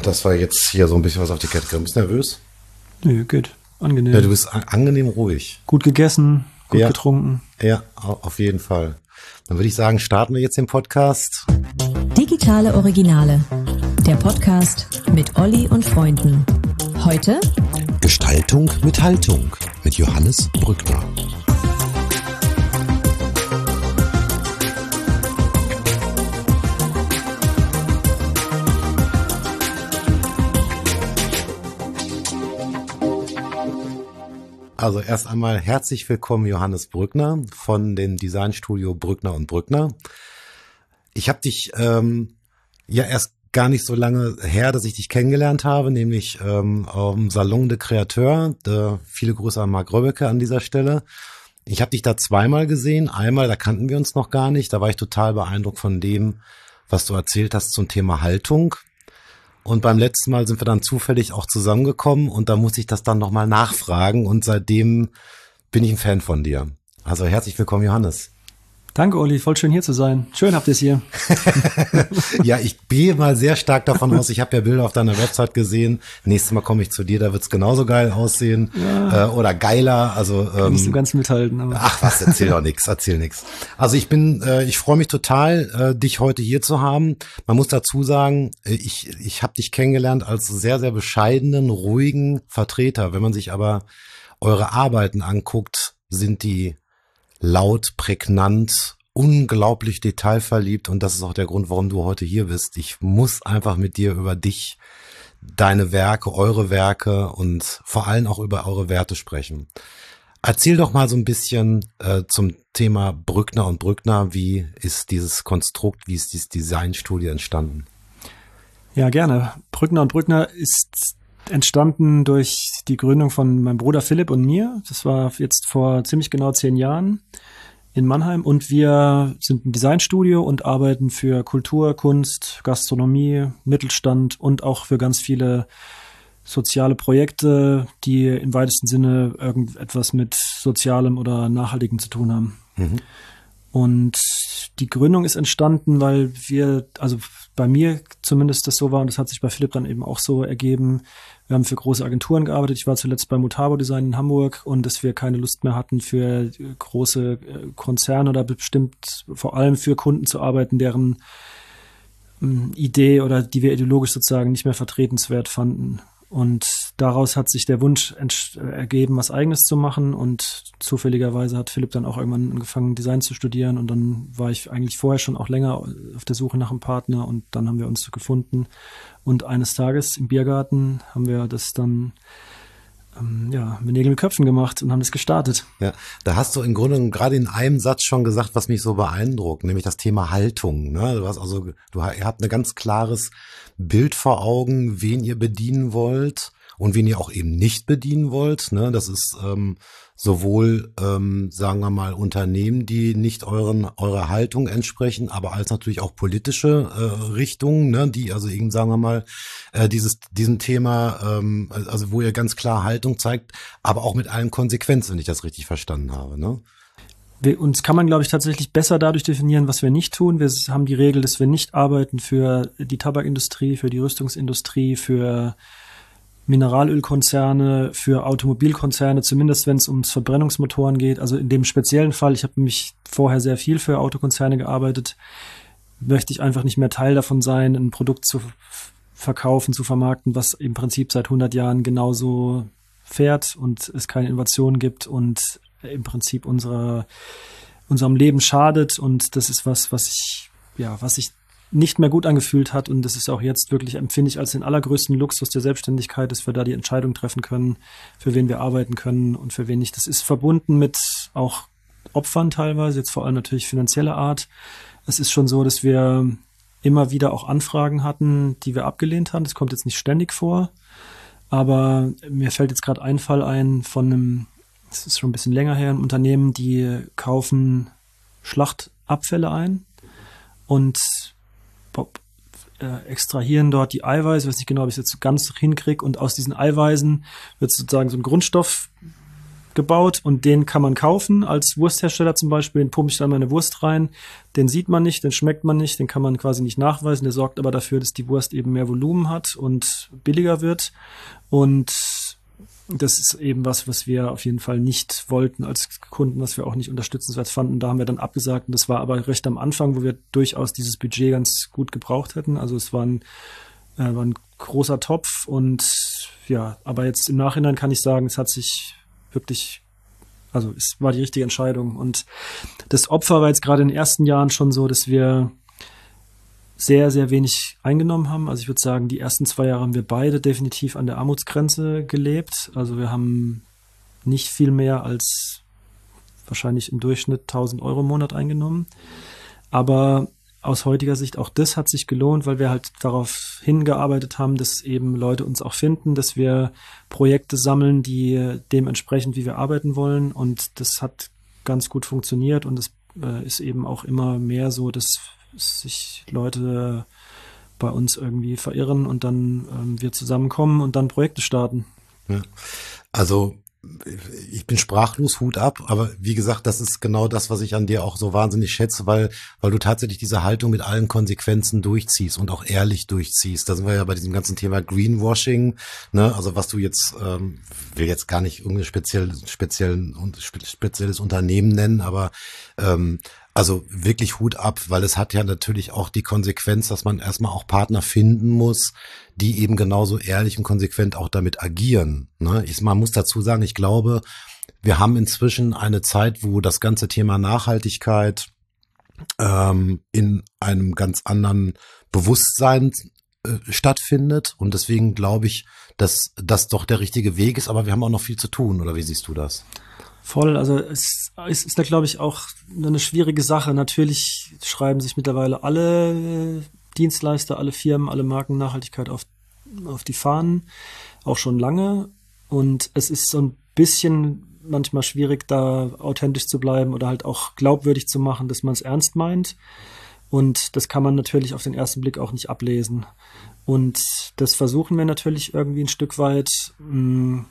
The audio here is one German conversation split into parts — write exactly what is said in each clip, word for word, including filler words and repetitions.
das war jetzt hier so ein bisschen was auf die Kette gekommen. Bist du nervös? Nö, geht. Angenehm. Ja, du bist an- angenehm ruhig. Gut gegessen, gut ja. getrunken. Ja, auf jeden Fall. Dann würde ich sagen, starten wir jetzt den Podcast. Digitale Originale, der Podcast mit Olli und Freunden. Heute Gestaltung mit Haltung mit Johannes Brückner. Also erst einmal herzlich willkommen, Johannes Brückner von dem Designstudio Brückner und Brückner. Ich habe dich ähm, ja erst gar nicht so lange her, dass ich dich kennengelernt habe, nämlich ähm, am Salon de Créateur. De, viele Grüße an Marc Röbbeke an dieser Stelle. Ich habe dich da zweimal gesehen. Einmal, da kannten wir uns noch gar nicht. Da war ich total beeindruckt von dem, was du erzählt hast zum Thema Haltung. Und beim letzten Mal sind wir dann zufällig auch zusammengekommen und da musste ich das dann nochmal nachfragen und seitdem bin ich ein Fan von dir. Also herzlich willkommen, Johannes. Danke, Olli, voll schön hier zu sein. Schön habt ihr es hier. Ja, ich gehe mal sehr stark davon aus, ich habe ja Bilder auf deiner Website gesehen. Nächstes Mal komme ich zu dir, da wird's genauso geil aussehen ja. äh, oder geiler. Also ähm, nicht so ganz mithalten. Aber. Ach was, erzähl doch nix, erzähl nix. Also ich bin, äh, ich freue mich total, äh, dich heute hier zu haben. Man muss dazu sagen, ich ich habe dich kennengelernt als sehr, sehr bescheidenen, ruhigen Vertreter. Wenn man sich aber eure Arbeiten anguckt, sind die laut, prägnant, unglaublich detailverliebt und das ist auch der Grund, warum du heute hier bist. Ich muss einfach mit dir über dich, deine Werke, eure Werke und vor allem auch über eure Werte sprechen. Erzähl doch mal so ein bisschen äh, zum Thema Brückner und Brückner. Wie ist dieses Konstrukt, wie ist dieses Designstudio entstanden? Ja, gerne. Brückner und Brückner ist entstanden durch die Gründung von meinem Bruder Philipp und mir. Das war jetzt vor ziemlich genau zehn Jahren in Mannheim. Und wir sind ein Designstudio und arbeiten für Kultur, Kunst, Gastronomie, Mittelstand und auch für ganz viele soziale Projekte, die im weitesten Sinne irgendetwas mit Sozialem oder Nachhaltigem zu tun haben. Mhm. Und die Gründung ist entstanden, weil wir, also bei mir zumindest das so war und das hat sich bei Philipp dann eben auch so ergeben. Wir haben für große Agenturen gearbeitet. Ich war zuletzt bei Mutabo Design in Hamburg und dass wir keine Lust mehr hatten, für große Konzerne oder bestimmt vor allem für Kunden zu arbeiten, deren ähm, Idee oder die wir ideologisch sozusagen nicht mehr vertretenswert fanden. Und daraus hat sich der Wunsch ent- ergeben, was Eigenes zu machen. Und zufälligerweise hat Philipp dann auch irgendwann angefangen, Design zu studieren. Und dann war ich eigentlich vorher schon auch länger auf der Suche nach einem Partner. Und dann haben wir uns gefunden. Und eines Tages im Biergarten haben wir das dann ähm, ja, mit Nägeln mit Köpfen gemacht und haben das gestartet. Ja, da hast du im Grunde gerade in einem Satz schon gesagt, was mich so beeindruckt, nämlich das Thema Haltung. Ne? Du hast also, du ihr habt ein ganz klares Bild vor Augen, wen ihr bedienen wollt und wen ihr auch eben nicht bedienen wollt. Ne? Das ist ähm, sowohl, ähm, sagen wir mal, Unternehmen, die nicht euren eurer Haltung entsprechen, aber als natürlich auch politische äh, Richtungen, ne? die also eben, sagen wir mal, äh, dieses diesem Thema, ähm, also wo ihr ganz klar Haltung zeigt, aber auch mit allen Konsequenzen, wenn ich das richtig verstanden habe. Ne? Wir, uns kann man, glaube ich, tatsächlich besser dadurch definieren, was wir nicht tun. Wir haben die Regel, dass wir nicht arbeiten für die Tabakindustrie, für die Rüstungsindustrie, für Mineralölkonzerne, für Automobilkonzerne, zumindest wenn es ums Verbrennungsmotoren geht. Also in dem speziellen Fall, ich habe nämlich vorher sehr viel für Autokonzerne gearbeitet, möchte ich einfach nicht mehr Teil davon sein, ein Produkt zu verkaufen, zu vermarkten, was im Prinzip seit hundert Jahren genauso fährt und es keine Innovation gibt und im Prinzip unserer, unserem Leben schadet. Und das ist was, was ich, ja, was sich nicht mehr gut angefühlt hat. Und das ist auch jetzt wirklich, empfinde ich als den allergrößten Luxus der Selbstständigkeit, dass wir da die Entscheidung treffen können, für wen wir arbeiten können und für wen nicht. Das ist verbunden mit auch Opfern teilweise, jetzt vor allem natürlich finanzieller Art. Es ist schon so, dass wir immer wieder auch Anfragen hatten, die wir abgelehnt haben. Das kommt jetzt nicht ständig vor. Aber mir fällt jetzt gerade ein Fall ein von einem, das ist schon ein bisschen länger her, ein Unternehmen, die kaufen Schlachtabfälle ein und äh, extrahieren dort die Eiweiße, ich weiß nicht genau, ob ich es jetzt ganz hinkriege, und aus diesen Eiweißen wird sozusagen so ein Grundstoff gebaut und den kann man kaufen als Wursthersteller zum Beispiel. Den pumpe ich dann meine Wurst rein. Den sieht man nicht, den schmeckt man nicht, den kann man quasi nicht nachweisen. Der sorgt aber dafür, dass die Wurst eben mehr Volumen hat und billiger wird. Und das ist eben was, was wir auf jeden Fall nicht wollten als Kunden, was wir auch nicht unterstützenswert fanden. Da haben wir dann abgesagt. Und das war aber recht am Anfang, wo wir durchaus dieses Budget ganz gut gebraucht hätten. Also es war ein, äh, war ein großer Topf und ja, aber jetzt im Nachhinein kann ich sagen, es hat sich wirklich, also es war die richtige Entscheidung. Und das Opfer war jetzt gerade in den ersten Jahren schon so, dass wir sehr, sehr wenig eingenommen haben. Also ich würde sagen, die ersten zwei Jahre haben wir beide definitiv an der Armutsgrenze gelebt. Also wir haben nicht viel mehr als wahrscheinlich im Durchschnitt tausend Euro im Monat eingenommen. Aber aus heutiger Sicht, auch das hat sich gelohnt, weil wir halt darauf hingearbeitet haben, dass eben Leute uns auch finden, dass wir Projekte sammeln, die dementsprechend, wie wir arbeiten wollen. Und das hat ganz gut funktioniert und es äh, ist eben auch immer mehr so, dass sich Leute bei uns irgendwie verirren und dann ähm, wir zusammenkommen und dann Projekte starten. Ja. Also ich bin sprachlos, Hut ab, aber wie gesagt, das ist genau das, was ich an dir auch so wahnsinnig schätze, weil weil du tatsächlich diese Haltung mit allen Konsequenzen durchziehst und auch ehrlich durchziehst. Da sind wir ja bei diesem ganzen Thema Greenwashing, ne? Also was du jetzt, ähm, will jetzt gar nicht irgendein speziell, speziell, spezielles Unternehmen nennen, aber ähm, also wirklich Hut ab, weil es hat ja natürlich auch die Konsequenz, dass man erstmal auch Partner finden muss, die eben genauso ehrlich und konsequent auch damit agieren. Ne? Ich, man muss dazu sagen, ich glaube, wir haben inzwischen eine Zeit, wo das ganze Thema Nachhaltigkeit ähm, in einem ganz anderen Bewusstsein äh, stattfindet. Und deswegen glaube ich, dass das doch der richtige Weg ist. Aber wir haben auch noch viel zu tun. Oder wie siehst du das? Voll, also es, es ist da, glaube ich, auch eine schwierige Sache. Natürlich schreiben sich mittlerweile alle Dienstleister, alle Firmen, alle Marken Nachhaltigkeit auf, auf die Fahnen, auch schon lange. Und es ist so ein bisschen manchmal schwierig, da authentisch zu bleiben oder halt auch glaubwürdig zu machen, dass man es ernst meint. Und das kann man natürlich auf den ersten Blick auch nicht ablesen. Und das versuchen wir natürlich irgendwie ein Stück weit. Mh,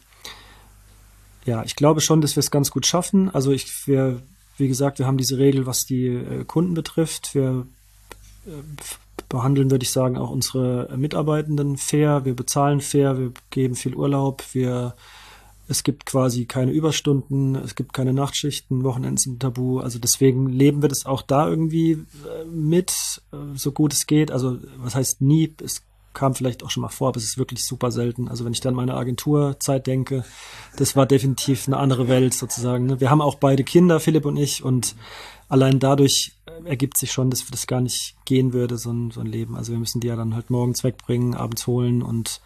Ja, ich glaube schon, dass wir es ganz gut schaffen. Also ich, wir, wie gesagt, wir haben diese Regel, was die äh, Kunden betrifft. Wir äh, behandeln, würde ich sagen, auch unsere Mitarbeitenden fair. Wir bezahlen fair, wir geben viel Urlaub. Wir, es gibt quasi keine Überstunden, es gibt keine Nachtschichten, Wochenenden sind tabu. Also deswegen leben wir das auch da irgendwie äh, mit, äh, so gut es geht. Also was heißt nie, es kam vielleicht auch schon mal vor, aber es ist wirklich super selten. Also wenn ich dann an meine Agenturzeit denke, das war definitiv eine andere Welt sozusagen. Wir haben auch beide Kinder, Philipp und ich, und allein dadurch ergibt sich schon, dass das gar nicht gehen würde, so ein, so ein Leben. Also wir müssen die ja dann halt morgens wegbringen, abends holen und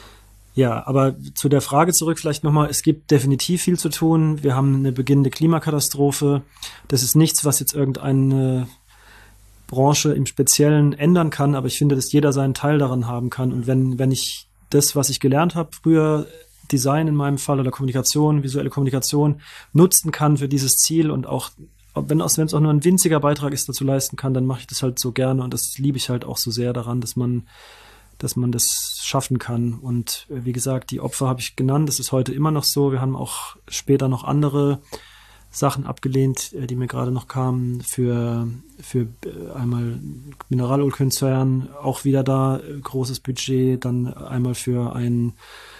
ja, aber zu der Frage zurück vielleicht nochmal, es gibt definitiv viel zu tun. Wir haben eine beginnende Klimakatastrophe. Das ist nichts, was jetzt irgendeine Branche im Speziellen ändern kann, aber ich finde, dass jeder seinen Teil daran haben kann. Und wenn, wenn ich das, was ich gelernt habe, früher Design in meinem Fall oder Kommunikation, visuelle Kommunikation, nutzen kann für dieses Ziel und auch, wenn es auch nur ein winziger Beitrag ist, dazu leisten kann, dann mache ich das halt so gerne und das liebe ich halt auch so sehr daran, dass man, dass man das schaffen kann. Und wie gesagt, die Opfer habe ich genannt, das ist heute immer noch so. Wir haben auch später noch andere Sachen abgelehnt, die mir gerade noch kamen, für, für einmal Mineralölkonzern, auch wieder da großes Budget, dann einmal für ein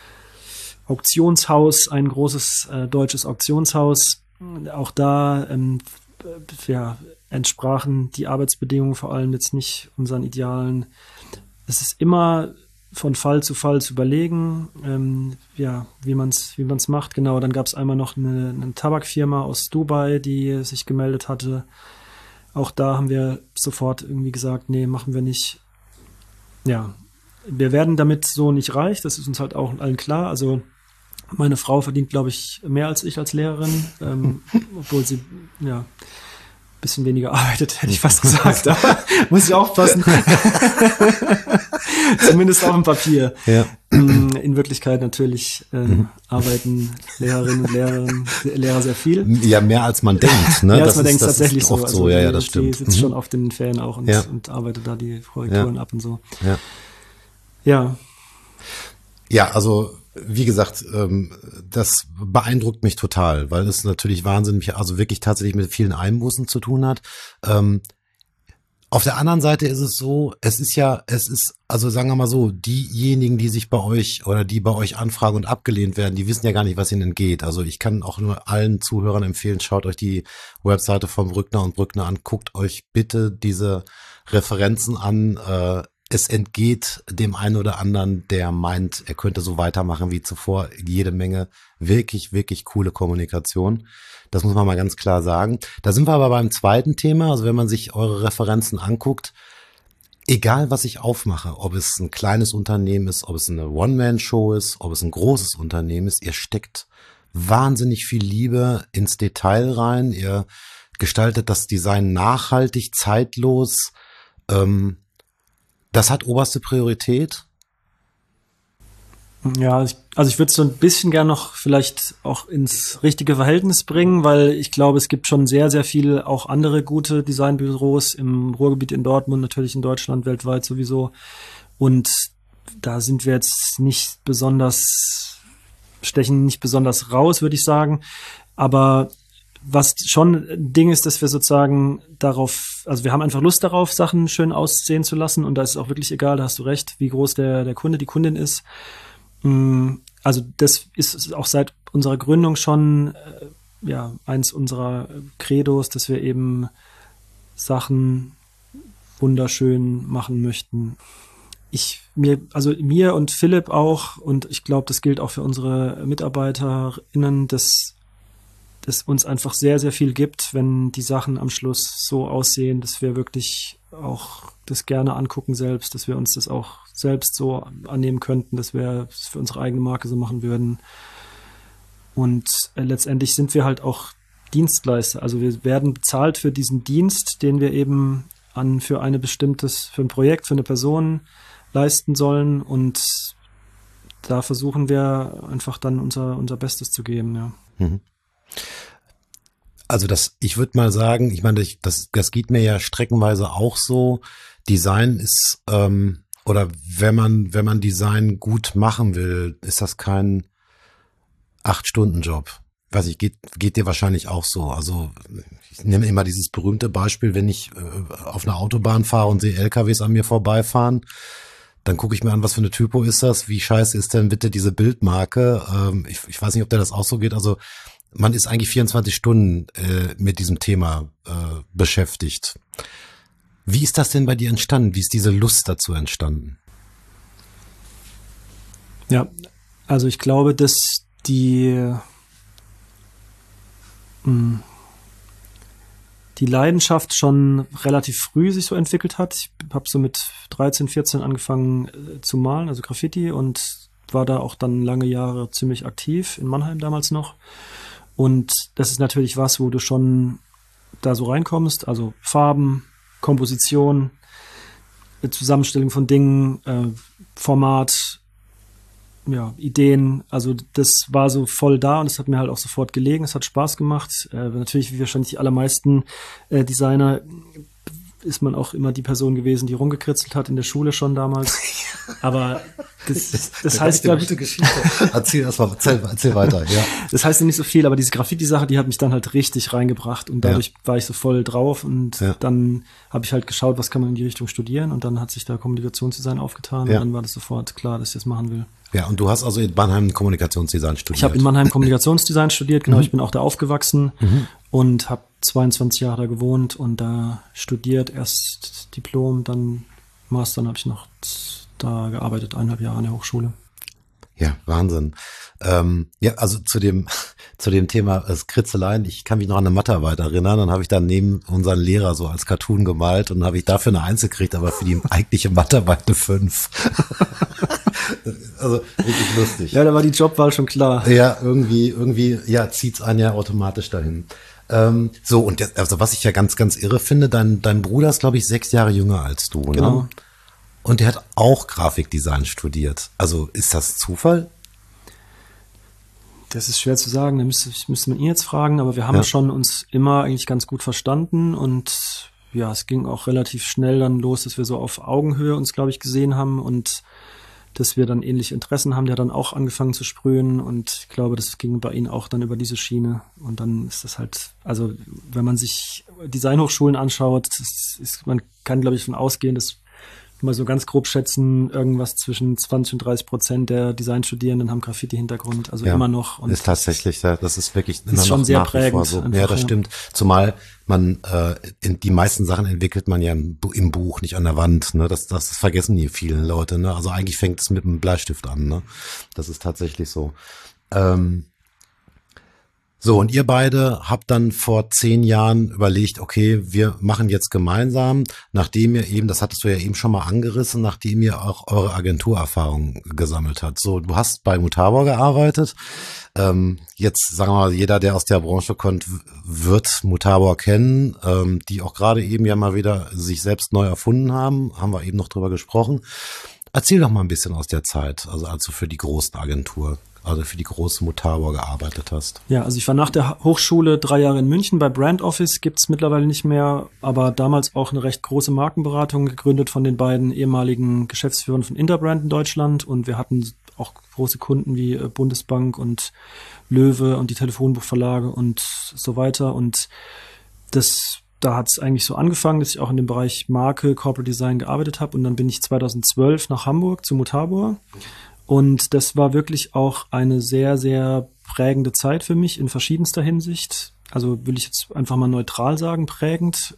Auktionshaus, ein großes äh, deutsches Auktionshaus. Auch da ähm, ja, entsprachen die Arbeitsbedingungen vor allem jetzt nicht unseren Idealen. Es ist immer von Fall zu Fall zu überlegen, ähm, ja, wie man es wie man's macht. Genau, dann gab es einmal noch eine, eine Tabakfirma aus Dubai, die sich gemeldet hatte. Auch da haben wir sofort irgendwie gesagt, nee, machen wir nicht. Ja, wir werden damit so nicht reich, das ist uns halt auch allen klar. Also meine Frau verdient, glaube ich, mehr als ich als Lehrerin, ähm, obwohl sie, ja, bisschen weniger arbeitet, hätte ich fast gesagt. Aber muss ich aufpassen. Zumindest auf dem Papier. Ja. In Wirklichkeit natürlich äh, mhm. arbeiten Lehrerinnen und Lehrer, Lehrer sehr viel. Ja, mehr als man denkt. Ne? Mehr als das man ist, denkt, das tatsächlich ist so. Oft also so. Ja, die, ja, das stimmt. Die sitzt mhm. schon auf den Ferien auch und, ja. und arbeitet da die Korrekturen ja. ab und so. Ja. Ja. Ja, also wie gesagt, ähm, das beeindruckt mich total, weil es natürlich wahnsinnig, also wirklich tatsächlich mit vielen Einbußen zu tun hat. Ähm, Auf der anderen Seite ist es so, es ist ja, es ist, also sagen wir mal so, diejenigen, die sich bei euch oder die bei euch anfragen und abgelehnt werden, die wissen ja gar nicht, was ihnen entgeht. Also ich kann auch nur allen Zuhörern empfehlen, schaut euch die Webseite von Brückner und Brückner an, guckt euch bitte diese Referenzen an. Äh, es entgeht dem einen oder anderen, der meint, er könnte so weitermachen wie zuvor, jede Menge wirklich, wirklich coole Kommunikation. Das muss man mal ganz klar sagen. Da sind wir aber beim zweiten Thema. Also wenn man sich eure Referenzen anguckt, egal was ich aufmache, ob es ein kleines Unternehmen ist, ob es eine One-Man-Show ist, ob es ein großes Unternehmen ist, ihr steckt wahnsinnig viel Liebe ins Detail rein. Ihr gestaltet das Design nachhaltig, zeitlos. Ähm, das hat oberste Priorität. Ja, ich, also ich würde es so ein bisschen gern noch vielleicht auch ins richtige Verhältnis bringen, weil ich glaube, es gibt schon sehr, sehr viele auch andere gute Designbüros im Ruhrgebiet in Dortmund, natürlich in Deutschland, weltweit sowieso. Und da sind wir jetzt nicht besonders, stechen nicht besonders raus, würde ich sagen. Aber was schon ein Ding ist, dass wir sozusagen darauf, also wir haben einfach Lust darauf, Sachen schön aussehen zu lassen. Und da ist es auch wirklich egal, da hast du recht, wie groß der, der Kunde, die Kundin ist. Also das ist auch seit unserer Gründung schon äh, ja eins unserer Credos, dass wir eben Sachen wunderschön machen möchten. Ich mir also mir und Philipp auch, und ich glaube, das gilt auch für unsere MitarbeiterInnen, dass das uns einfach sehr, sehr viel gibt, wenn die Sachen am Schluss so aussehen, dass wir wirklich auch das gerne angucken selbst, dass wir uns das auch selbst so annehmen könnten, dass wir es für unsere eigene Marke so machen würden. Und äh, letztendlich sind wir halt auch Dienstleister. Also wir werden bezahlt für diesen Dienst, den wir eben an für eine bestimmtes, für ein Projekt, für eine Person leisten sollen. Und da versuchen wir einfach dann unser, unser Bestes zu geben, ja. Mhm. Also das, ich würde mal sagen, ich meine, das, das geht mir ja streckenweise auch so. Design ist, ähm, oder wenn man, wenn man Design gut machen will, ist das kein Acht-Stunden-Job. Weiß ich, geht, geht dir wahrscheinlich auch so. Also ich nehme immer dieses berühmte Beispiel, wenn ich äh, auf einer Autobahn fahre und sehe L K Ws an mir vorbeifahren, dann gucke ich mir an, was für eine Typo ist das, wie scheiße ist denn bitte diese Bildmarke. Ähm, ich, ich weiß nicht, ob der das auch so geht. Also man ist eigentlich vierundzwanzig Stunden äh, mit diesem Thema äh, beschäftigt. Wie ist das denn bei dir entstanden? Wie ist diese Lust dazu entstanden? Ja, also ich glaube, dass die mh, die Leidenschaft schon relativ früh sich so entwickelt hat. Ich habe so mit dreizehn, vierzehn angefangen äh, zu malen, also Graffiti, und war da auch dann lange Jahre ziemlich aktiv, in Mannheim damals noch. Und das ist natürlich was, wo du schon da so reinkommst, also Farben, Komposition, Zusammenstellung von Dingen, äh, Format, ja, Ideen, also das war so voll da und es hat mir halt auch sofort gelegen, es hat Spaß gemacht. Äh, natürlich, wie wahrscheinlich die allermeisten äh, Designer, ist man auch immer die Person gewesen, die rumgekritzelt hat in der Schule schon damals. Aber das, das, das heißt, glaube ich, gute Geschichte. Erzähl erst mal, erzähl, erzähl weiter, ja. Das heißt ja nicht so viel, aber diese Graffiti-Sache, die hat mich dann halt richtig reingebracht und dadurch ja. war ich so voll drauf und ja. dann habe ich halt geschaut, was kann man in die Richtung studieren und dann hat sich da Kommunikationsdesign aufgetan ja. und dann war das sofort klar, dass ich das machen will. Ja, und du hast also in Mannheim Kommunikationsdesign studiert. Ich habe in Mannheim Kommunikationsdesign studiert, genau, mhm. ich bin auch da aufgewachsen mhm. und habe zweiundzwanzig Jahre da gewohnt und da studiert, erst Diplom, dann Master, dann habe ich noch da gearbeitet, eineinhalb Jahre an der Hochschule. Ja, Wahnsinn. Ähm, ja, also zu dem zu dem Thema äh, Kritzeleien, ich kann mich noch an eine Mathearbeit erinnern, dann habe ich dann neben unseren Lehrer so als Cartoon gemalt und dann habe ich dafür eine Eins gekriegt, aber für die eigentliche Mathearbeit eine Fünf. Also wirklich lustig. Ja, da war die Jobwahl schon klar. Ja, irgendwie, irgendwie, ja, zieht's einen ja automatisch dahin. Ähm, so, und jetzt, also was ich ja ganz, ganz irre finde, dein, dein Bruder ist, glaube ich, sechs Jahre jünger als du, genau. Ne? Und der hat auch Grafikdesign studiert. Also ist das Zufall? Das ist schwer zu sagen, da müsste, müsste man ihn jetzt fragen, aber wir haben ja. schon uns immer eigentlich ganz gut verstanden und ja, es ging auch relativ schnell dann los, dass wir so auf Augenhöhe uns, glaube ich, gesehen haben und dass wir dann ähnliche Interessen haben. Der hat dann auch angefangen zu sprühen und ich glaube, das ging bei ihm auch dann über diese Schiene. Und dann ist das halt, also wenn man sich Designhochschulen anschaut, ist, ist, man kann, glaube ich, davon ausgehen, dass mal so ganz grob schätzen, irgendwas zwischen zwanzig und dreißig Prozent der Designstudierenden haben Graffiti-Hintergrund, also ja, immer noch. Und ist tatsächlich, das ist wirklich immer ist schon noch sehr nach prägend. Wie vor so. Einfach, ja, das ja. stimmt. Zumal man, äh, in, die meisten Sachen entwickelt man ja im, im Buch, nicht an der Wand, ne? Das, das, das vergessen die vielen Leute, ne? Also eigentlich fängt es mit einem Bleistift an, ne? Das ist tatsächlich so. Ähm, So, und ihr beide habt dann vor zehn Jahren überlegt, okay, wir machen jetzt gemeinsam, nachdem ihr eben, das hattest du ja eben schon mal angerissen, nachdem ihr auch eure Agenturerfahrung gesammelt habt. So, du hast bei Muthabor gearbeitet. Ähm, jetzt, sagen wir mal, jeder, der aus der Branche kommt, wird Muthabor kennen, ähm, die auch gerade eben ja mal wieder sich selbst neu erfunden haben. Haben wir eben noch drüber gesprochen. Erzähl doch mal ein bisschen aus der Zeit, also, also für die großen Agentur. Also für die große Muthabor gearbeitet hast. Ja, also ich war nach der Hochschule drei Jahre in München bei Brand Office, gibt's mittlerweile nicht mehr, aber damals auch eine recht große Markenberatung, gegründet von den beiden ehemaligen Geschäftsführern von Interbrand in Deutschland, und wir hatten auch große Kunden wie Bundesbank und Löwe und die Telefonbuchverlage und so weiter, und das da hat es eigentlich so angefangen, dass ich auch in dem Bereich Marke, Corporate Design gearbeitet habe, und dann bin ich zweitausendzwölf nach Hamburg zu Muthabor. Und das war wirklich auch eine sehr, sehr prägende Zeit für mich in verschiedenster Hinsicht. Also will ich jetzt einfach mal neutral sagen, prägend.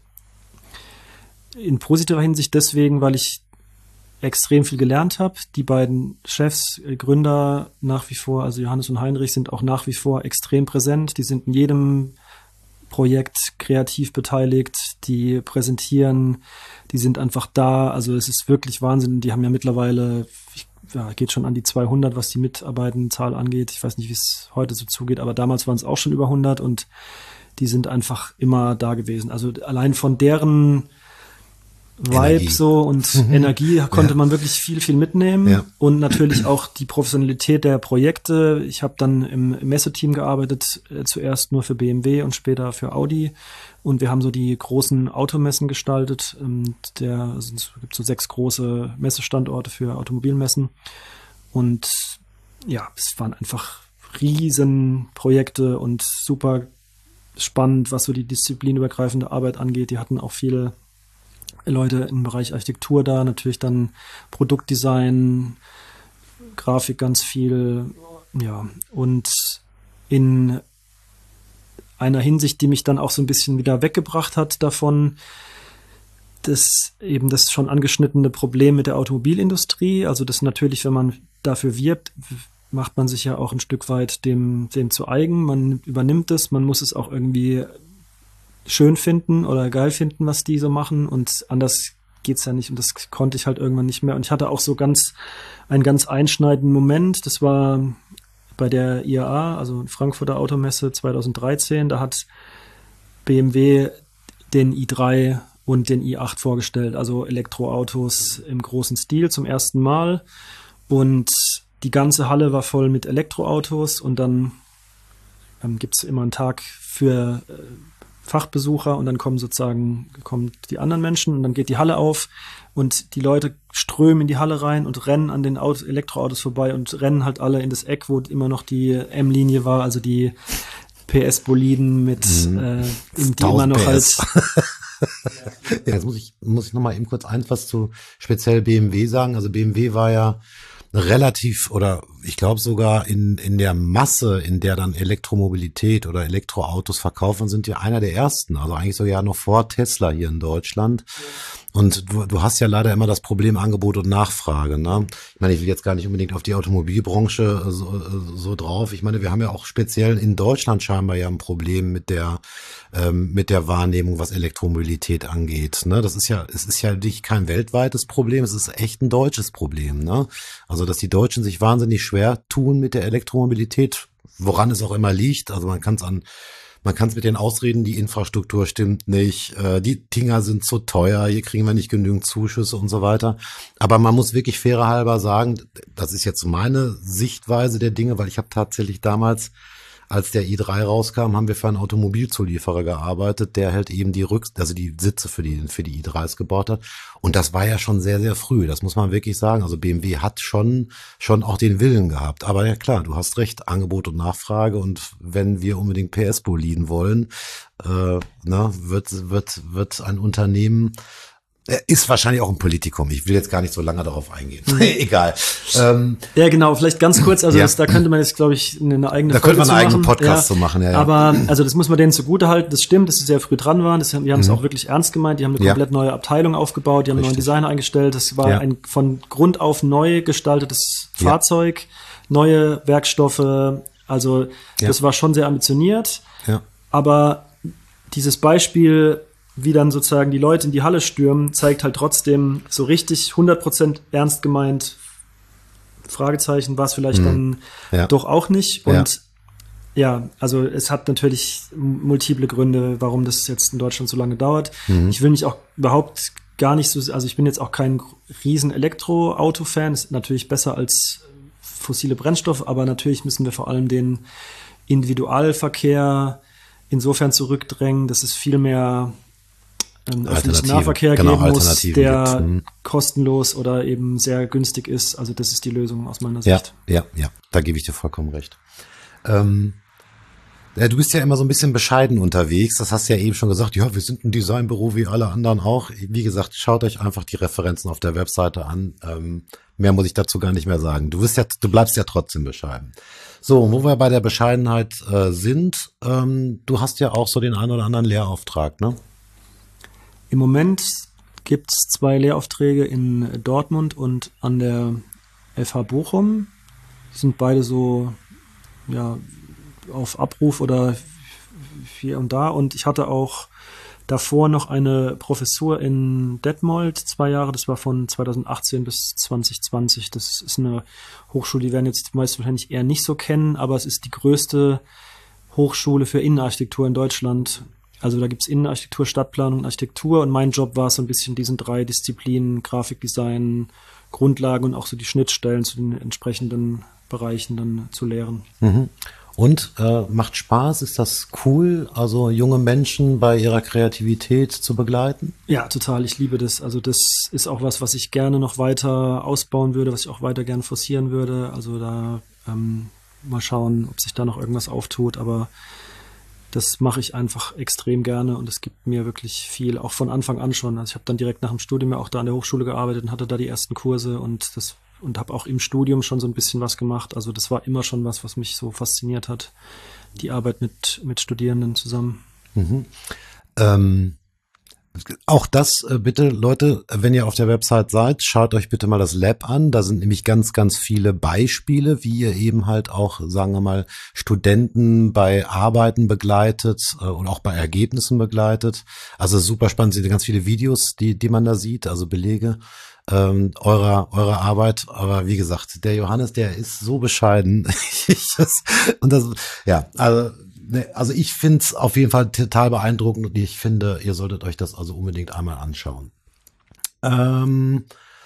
In positiver Hinsicht deswegen, weil ich extrem viel gelernt habe. Die beiden Chefs, Gründer nach wie vor, also Johannes und Heinrich, sind auch nach wie vor extrem präsent. Die sind in jedem Projekt kreativ beteiligt, die präsentieren, die sind einfach da. Also es ist wirklich Wahnsinn. Die haben ja mittlerweile, ich Ja, geht schon an die zweihundert, was die Mitarbeitendenzahl angeht. Ich weiß nicht, wie es heute so zugeht, aber damals waren es auch schon über hundert, und die sind einfach immer da gewesen. Also allein von deren Vibe Energie. so und mhm. Energie konnte ja. man wirklich viel, viel mitnehmen. Ja. Und natürlich auch die Professionalität der Projekte. Ich habe dann im Messeteam gearbeitet, äh, zuerst nur für B M W und später für Audi. Und wir haben so die großen Automessen gestaltet. Ähm, der, also es gibt so sechs große Messestandorte für Automobilmessen. Und ja, es waren einfach Riesenprojekte und super spannend, was so die disziplinübergreifende Arbeit angeht. Die hatten auch viele Leute im Bereich Architektur da, natürlich dann Produktdesign, Grafik ganz viel, ja, und in einer Hinsicht, die mich dann auch so ein bisschen wieder weggebracht hat davon, das eben das schon angeschnittene Problem mit der Automobilindustrie, also das natürlich, wenn man dafür wirbt, macht man sich ja auch ein Stück weit dem, dem zu eigen, man übernimmt es, man muss es auch irgendwie schön finden oder geil finden, was die so machen, und anders geht's ja nicht, und das konnte ich halt irgendwann nicht mehr. Und ich hatte auch so ganz einen ganz einschneidenden Moment, das war bei der I A A, also Frankfurter Automesse zweitausenddreizehn, da hat B M W den i drei und den i acht vorgestellt, also Elektroautos im großen Stil zum ersten Mal, und die ganze Halle war voll mit Elektroautos, und dann ähm, gibt's immer einen Tag für äh, Fachbesucher, und dann kommen sozusagen kommen die anderen Menschen, und dann geht die Halle auf und die Leute strömen in die Halle rein und rennen an den Auto, Elektroautos vorbei und rennen halt alle in das Eck, wo immer noch die M-Linie war, also die P S-Boliden mit mhm. äh, in die immer noch halt. Ja, jetzt muss ich muss ich noch mal eben kurz eins was zu speziell B M W sagen. Also B M W war ja relativ, oder ich glaube sogar in in der Masse, in der dann Elektromobilität oder Elektroautos verkaufen, sind die einer der ersten. Also eigentlich sogar noch vor Tesla hier in Deutschland. Und du, du hast ja leider immer das Problem Angebot und Nachfrage, ne? Ich meine, ich will jetzt gar nicht unbedingt auf die Automobilbranche so, so drauf. Ich meine, wir haben ja auch speziell in Deutschland scheinbar ja ein Problem mit der ähm, mit der Wahrnehmung, was Elektromobilität angeht, ne? Das ist ja, es ist ja nicht kein weltweites Problem, es ist echt ein deutsches Problem, ne? Also, dass die Deutschen sich wahnsinnig schwer tun mit der Elektromobilität, woran es auch immer liegt. Also man kann es an Man kann es mit den Ausreden, die Infrastruktur stimmt nicht, äh, die Dinger sind zu teuer, hier kriegen wir nicht genügend Zuschüsse und so weiter. Aber man muss wirklich fairer halber sagen, das ist jetzt meine Sichtweise der Dinge, weil ich habe tatsächlich damals, als der i drei rauskam, haben wir für einen Automobilzulieferer gearbeitet, der halt eben die Rück, also die Sitze für die, für die i dreis gebaut hat. Und das war ja schon sehr, sehr früh. Das muss man wirklich sagen. Also B M W hat schon, schon auch den Willen gehabt. Aber ja klar, du hast recht. Angebot und Nachfrage. Und wenn wir unbedingt P S-Boliden wollen, äh, ne, wird, wird, wird ein Unternehmen, ist wahrscheinlich auch ein Politikum. Ich will jetzt gar nicht so lange darauf eingehen. Mhm. Egal. Ähm, ja, genau. Vielleicht ganz kurz. Also ja. das, da könnte man jetzt, glaube ich, eine eigene Da Folge könnte man einen eigenen machen. Podcast ja. zu machen. Ja, ja. Aber also das muss man denen zugute halten. Das stimmt, dass sie sehr früh dran waren. Das, die haben es Mhm. auch wirklich ernst gemeint. Die haben eine Ja. komplett neue Abteilung aufgebaut. Die haben einen neuen Richtig. Designer eingestellt. Das war Ja. ein von Grund auf neu gestaltetes Ja. Fahrzeug, neue Werkstoffe. Also Ja. das war schon sehr ambitioniert. Ja. Aber dieses Beispiel, wie dann sozusagen die Leute in die Halle stürmen, zeigt halt trotzdem so richtig hundert Prozent ernst gemeint, Fragezeichen, war es vielleicht Mhm. dann Ja. doch auch nicht. Ja. Und ja, also es hat natürlich multiple Gründe, warum das jetzt in Deutschland so lange dauert. Mhm. Ich will mich auch überhaupt gar nicht so, also ich bin jetzt auch kein riesen Elektroauto-Fan, ist natürlich besser als fossile Brennstoffe, aber natürlich müssen wir vor allem den Individualverkehr insofern zurückdrängen, dass es viel mehr ähm, öffentlichen Alternative, Nahverkehr genau, geben muss, Alternativen der gibt. Mhm. kostenlos oder eben sehr günstig ist. Also das ist die Lösung aus meiner Ja, Sicht. ja, ja, da gebe ich dir vollkommen recht. Ähm, ja, du bist ja immer so ein bisschen bescheiden unterwegs. Das hast du ja eben schon gesagt. Ja, wir sind ein Designbüro wie alle anderen auch. Wie gesagt, schaut euch einfach die Referenzen auf der Webseite an. Ähm, mehr muss ich dazu gar nicht mehr sagen. Du bist ja, du bleibst ja trotzdem bescheiden. So, wo wir bei der Bescheidenheit äh, sind, ähm, du hast ja auch so den einen oder anderen Lehrauftrag, ne? Im Moment gibt es zwei Lehraufträge in Dortmund und an der F H Bochum. Die sind beide so ja, auf Abruf oder hier und da. Und ich hatte auch davor noch eine Professur in Detmold, zwei Jahre. Das war von zweitausendachtzehn bis zwanzig zwanzig. Das ist eine Hochschule, die werden jetzt die meisten wahrscheinlich eher nicht so kennen, aber es ist die größte Hochschule für Innenarchitektur in Deutschland. Also da gibt es Innenarchitektur, Stadtplanung und Architektur und mein Job war es so ein bisschen diesen drei Disziplinen, Grafikdesign, Grundlagen und auch so die Schnittstellen zu den entsprechenden Bereichen dann zu lehren. Mhm. Und äh, macht Spaß? Ist das cool, also junge Menschen bei ihrer Kreativität zu begleiten? Ja, total. Ich liebe das. Also das ist auch was, was ich gerne noch weiter ausbauen würde, was ich auch weiter gerne forcieren würde. Also da ähm, mal schauen, ob sich da noch irgendwas auftut, aber das mache ich einfach extrem gerne und es gibt mir wirklich viel, auch von Anfang an schon. Also ich habe dann direkt nach dem Studium ja auch da an der Hochschule gearbeitet und hatte da die ersten Kurse und das und habe auch im Studium schon so ein bisschen was gemacht. Also das war immer schon was, was mich so fasziniert hat, die Arbeit mit mit Studierenden zusammen. Mhm. Ähm, auch das äh, bitte, Leute, wenn ihr auf der Website seid, schaut euch bitte mal das Lab an. Da sind nämlich ganz, ganz viele Beispiele, wie ihr eben halt auch, sagen wir mal, Studenten bei Arbeiten begleitet äh, und auch bei Ergebnissen begleitet. Also super spannend, sind ganz viele Videos, die, die man da sieht, also Belege ähm, eurer, eurer Arbeit. Aber wie gesagt, der Johannes, der ist so bescheiden. Ich, das, und das, ja, also Also ich finde es auf jeden Fall total beeindruckend und ich finde, ihr solltet euch das also unbedingt einmal anschauen. Ähm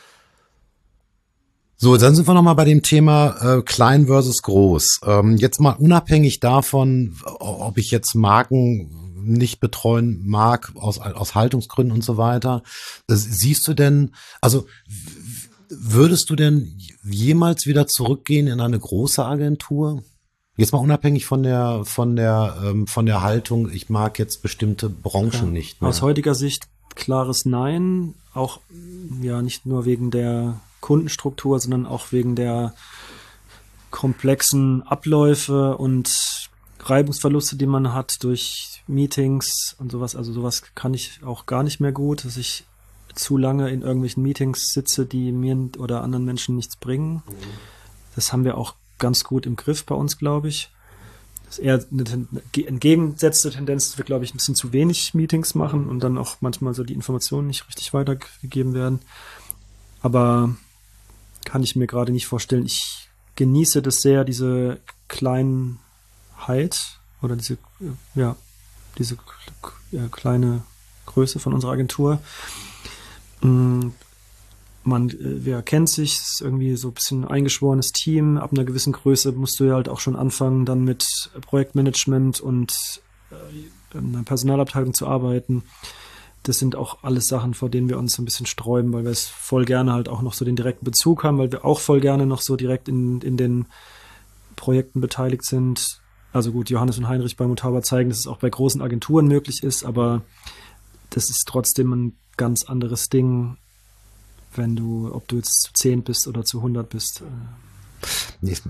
so, dann sind wir nochmal bei dem Thema äh, klein versus groß. Ähm, jetzt mal unabhängig davon, ob ich jetzt Marken nicht betreuen mag, aus, aus Haltungsgründen und so weiter. Siehst du denn, also würdest du denn jemals wieder zurückgehen in eine große Agentur? Jetzt mal unabhängig von der von der ähm, von der Haltung, ich mag jetzt bestimmte Branchen ja, nicht mehr. Aus heutiger Sicht klares Nein, auch ja nicht nur wegen der Kundenstruktur, sondern auch wegen der komplexen Abläufe und Reibungsverluste, die man hat durch Meetings und sowas. Also sowas kann ich auch gar nicht mehr gut, dass ich zu lange in irgendwelchen Meetings sitze, die mir oder anderen Menschen nichts bringen. Mhm. Das haben wir auch ganz gut im Griff bei uns, glaube ich. Das ist eher eine entgegengesetzte Tendenz, dass wir, glaube ich, ein bisschen zu wenig Meetings machen und dann auch manchmal so die Informationen nicht richtig weitergegeben werden. Aber kann ich mir gerade nicht vorstellen. Ich genieße das sehr, diese Kleinheit oder diese, ja, diese ja, kleine Größe von unserer Agentur. man, wer kennt sich, ist irgendwie so ein bisschen ein eingeschworenes Team. Ab einer gewissen Größe musst du ja halt auch schon anfangen, dann mit Projektmanagement und äh, in einer Personalabteilung zu arbeiten. Das sind auch alles Sachen, vor denen wir uns so ein bisschen sträuben, weil wir es voll gerne halt auch noch so den direkten Bezug haben, weil wir auch voll gerne noch so direkt in, in den Projekten beteiligt sind. Also gut, Johannes und Heinrich bei Mutaba zeigen, dass es auch bei großen Agenturen möglich ist, aber das ist trotzdem ein ganz anderes Ding, wenn du, ob du jetzt zu zehn bist oder zu hundert bist. Ich,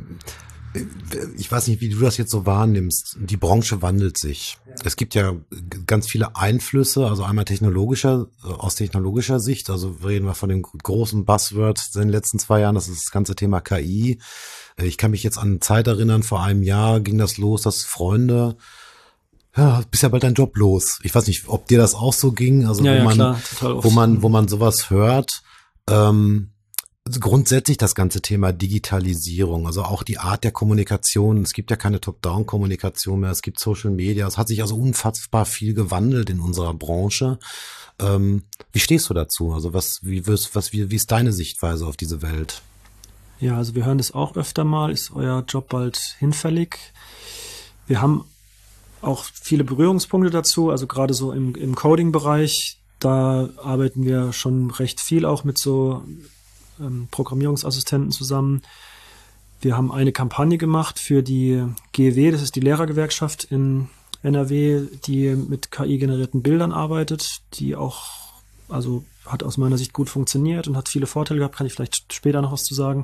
ich weiß nicht, wie du das jetzt so wahrnimmst. Die Branche wandelt sich. Es gibt ja ganz viele Einflüsse, also einmal technologischer, aus technologischer Sicht, also reden wir von dem großen Buzzword in den letzten zwei Jahren, das ist das ganze Thema K I. Ich kann mich jetzt an eine Zeit erinnern, vor einem Jahr ging das los, dass Freunde, ja, bist ja bald dein Job los. Ich weiß nicht, ob dir das auch so ging, also ja, wo ja, man, klar, total oft. wo man, wo man sowas hört. Ähm, grundsätzlich das ganze Thema Digitalisierung, also auch die Art der Kommunikation. Es gibt ja keine Top-Down-Kommunikation mehr, es gibt Social Media. Es hat sich also unfassbar viel gewandelt in unserer Branche. Ähm, wie stehst du dazu? Also was, wie wirst, was, wie, wie ist deine Sichtweise auf diese Welt? Ja, also wir hören das auch öfter mal. Ist euer Job bald hinfällig? Wir haben auch viele Berührungspunkte dazu, also gerade so im, im Coding-Bereich. Da arbeiten wir schon recht viel auch mit so ähm, Programmierungsassistenten zusammen. Wir haben eine Kampagne gemacht für die G E W, das ist die Lehrergewerkschaft in N R W, die mit K I-generierten Bildern arbeitet, die auch, also hat aus meiner Sicht gut funktioniert und hat viele Vorteile gehabt, kann ich vielleicht später noch was zu sagen.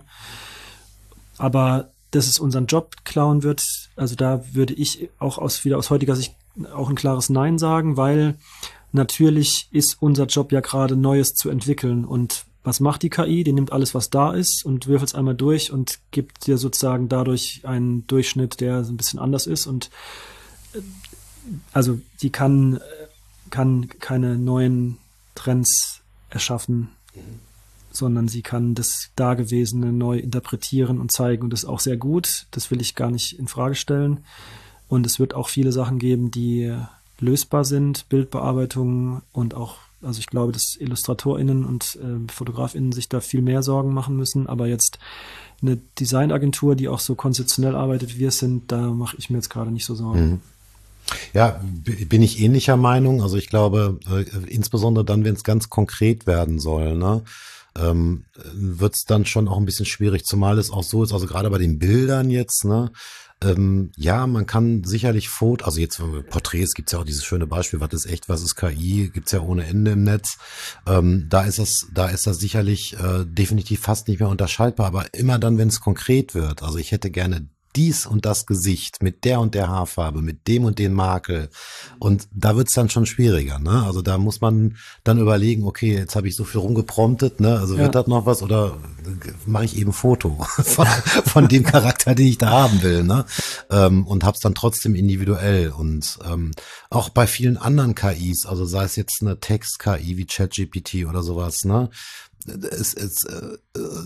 Aber dass es unseren Job klauen wird, also da würde ich auch aus, wieder aus heutiger Sicht auch ein klares Nein sagen, weil natürlich ist unser Job ja gerade Neues zu entwickeln. Und was macht die K I? Die nimmt alles, was da ist und würfelt es einmal durch und gibt dir sozusagen dadurch einen Durchschnitt, der so ein bisschen anders ist. Und also die kann, kann keine neuen Trends erschaffen, mhm. sondern sie kann das Dagewesene neu interpretieren und zeigen. Und das ist auch sehr gut. Das will ich gar nicht in Frage stellen. Und es wird auch viele Sachen geben, die lösbar sind, Bildbearbeitung und auch, also ich glaube, dass IllustratorInnen und äh, FotografInnen sich da viel mehr Sorgen machen müssen, aber jetzt eine Designagentur, die auch so konzeptionell arbeitet, wie wir es sind, da mache ich mir jetzt gerade nicht so Sorgen. Mhm. Ja, bin ich ähnlicher Meinung, also ich glaube, äh, insbesondere dann, wenn es ganz konkret werden soll, ne, ähm, wird es dann schon auch ein bisschen schwierig, zumal es auch so ist, also gerade bei den Bildern jetzt, ne, Ähm, ja, man kann sicherlich Fotos, also jetzt Porträts gibt's ja auch dieses schöne Beispiel, was ist echt, was ist K I, gibt's ja ohne Ende im Netz. Ähm, da ist das, da ist das sicherlich äh, definitiv fast nicht mehr unterscheidbar, aber immer dann, wenn es konkret wird. Also ich hätte gerne dies und das Gesicht mit der und der Haarfarbe, mit dem und den Makel. Und da wird's dann schon schwieriger, ne? Also da muss man dann überlegen, okay, jetzt habe ich so viel rumgepromptet, ne? Also wird ja. das noch was oder mache ich eben ein Foto von, von dem Charakter, den ich da haben will, ne? Ähm, und hab's dann trotzdem individuell. Und ähm, auch bei vielen anderen K Is, also sei es jetzt eine Text-K I wie ChatGPT oder sowas, ne? Es, es, äh,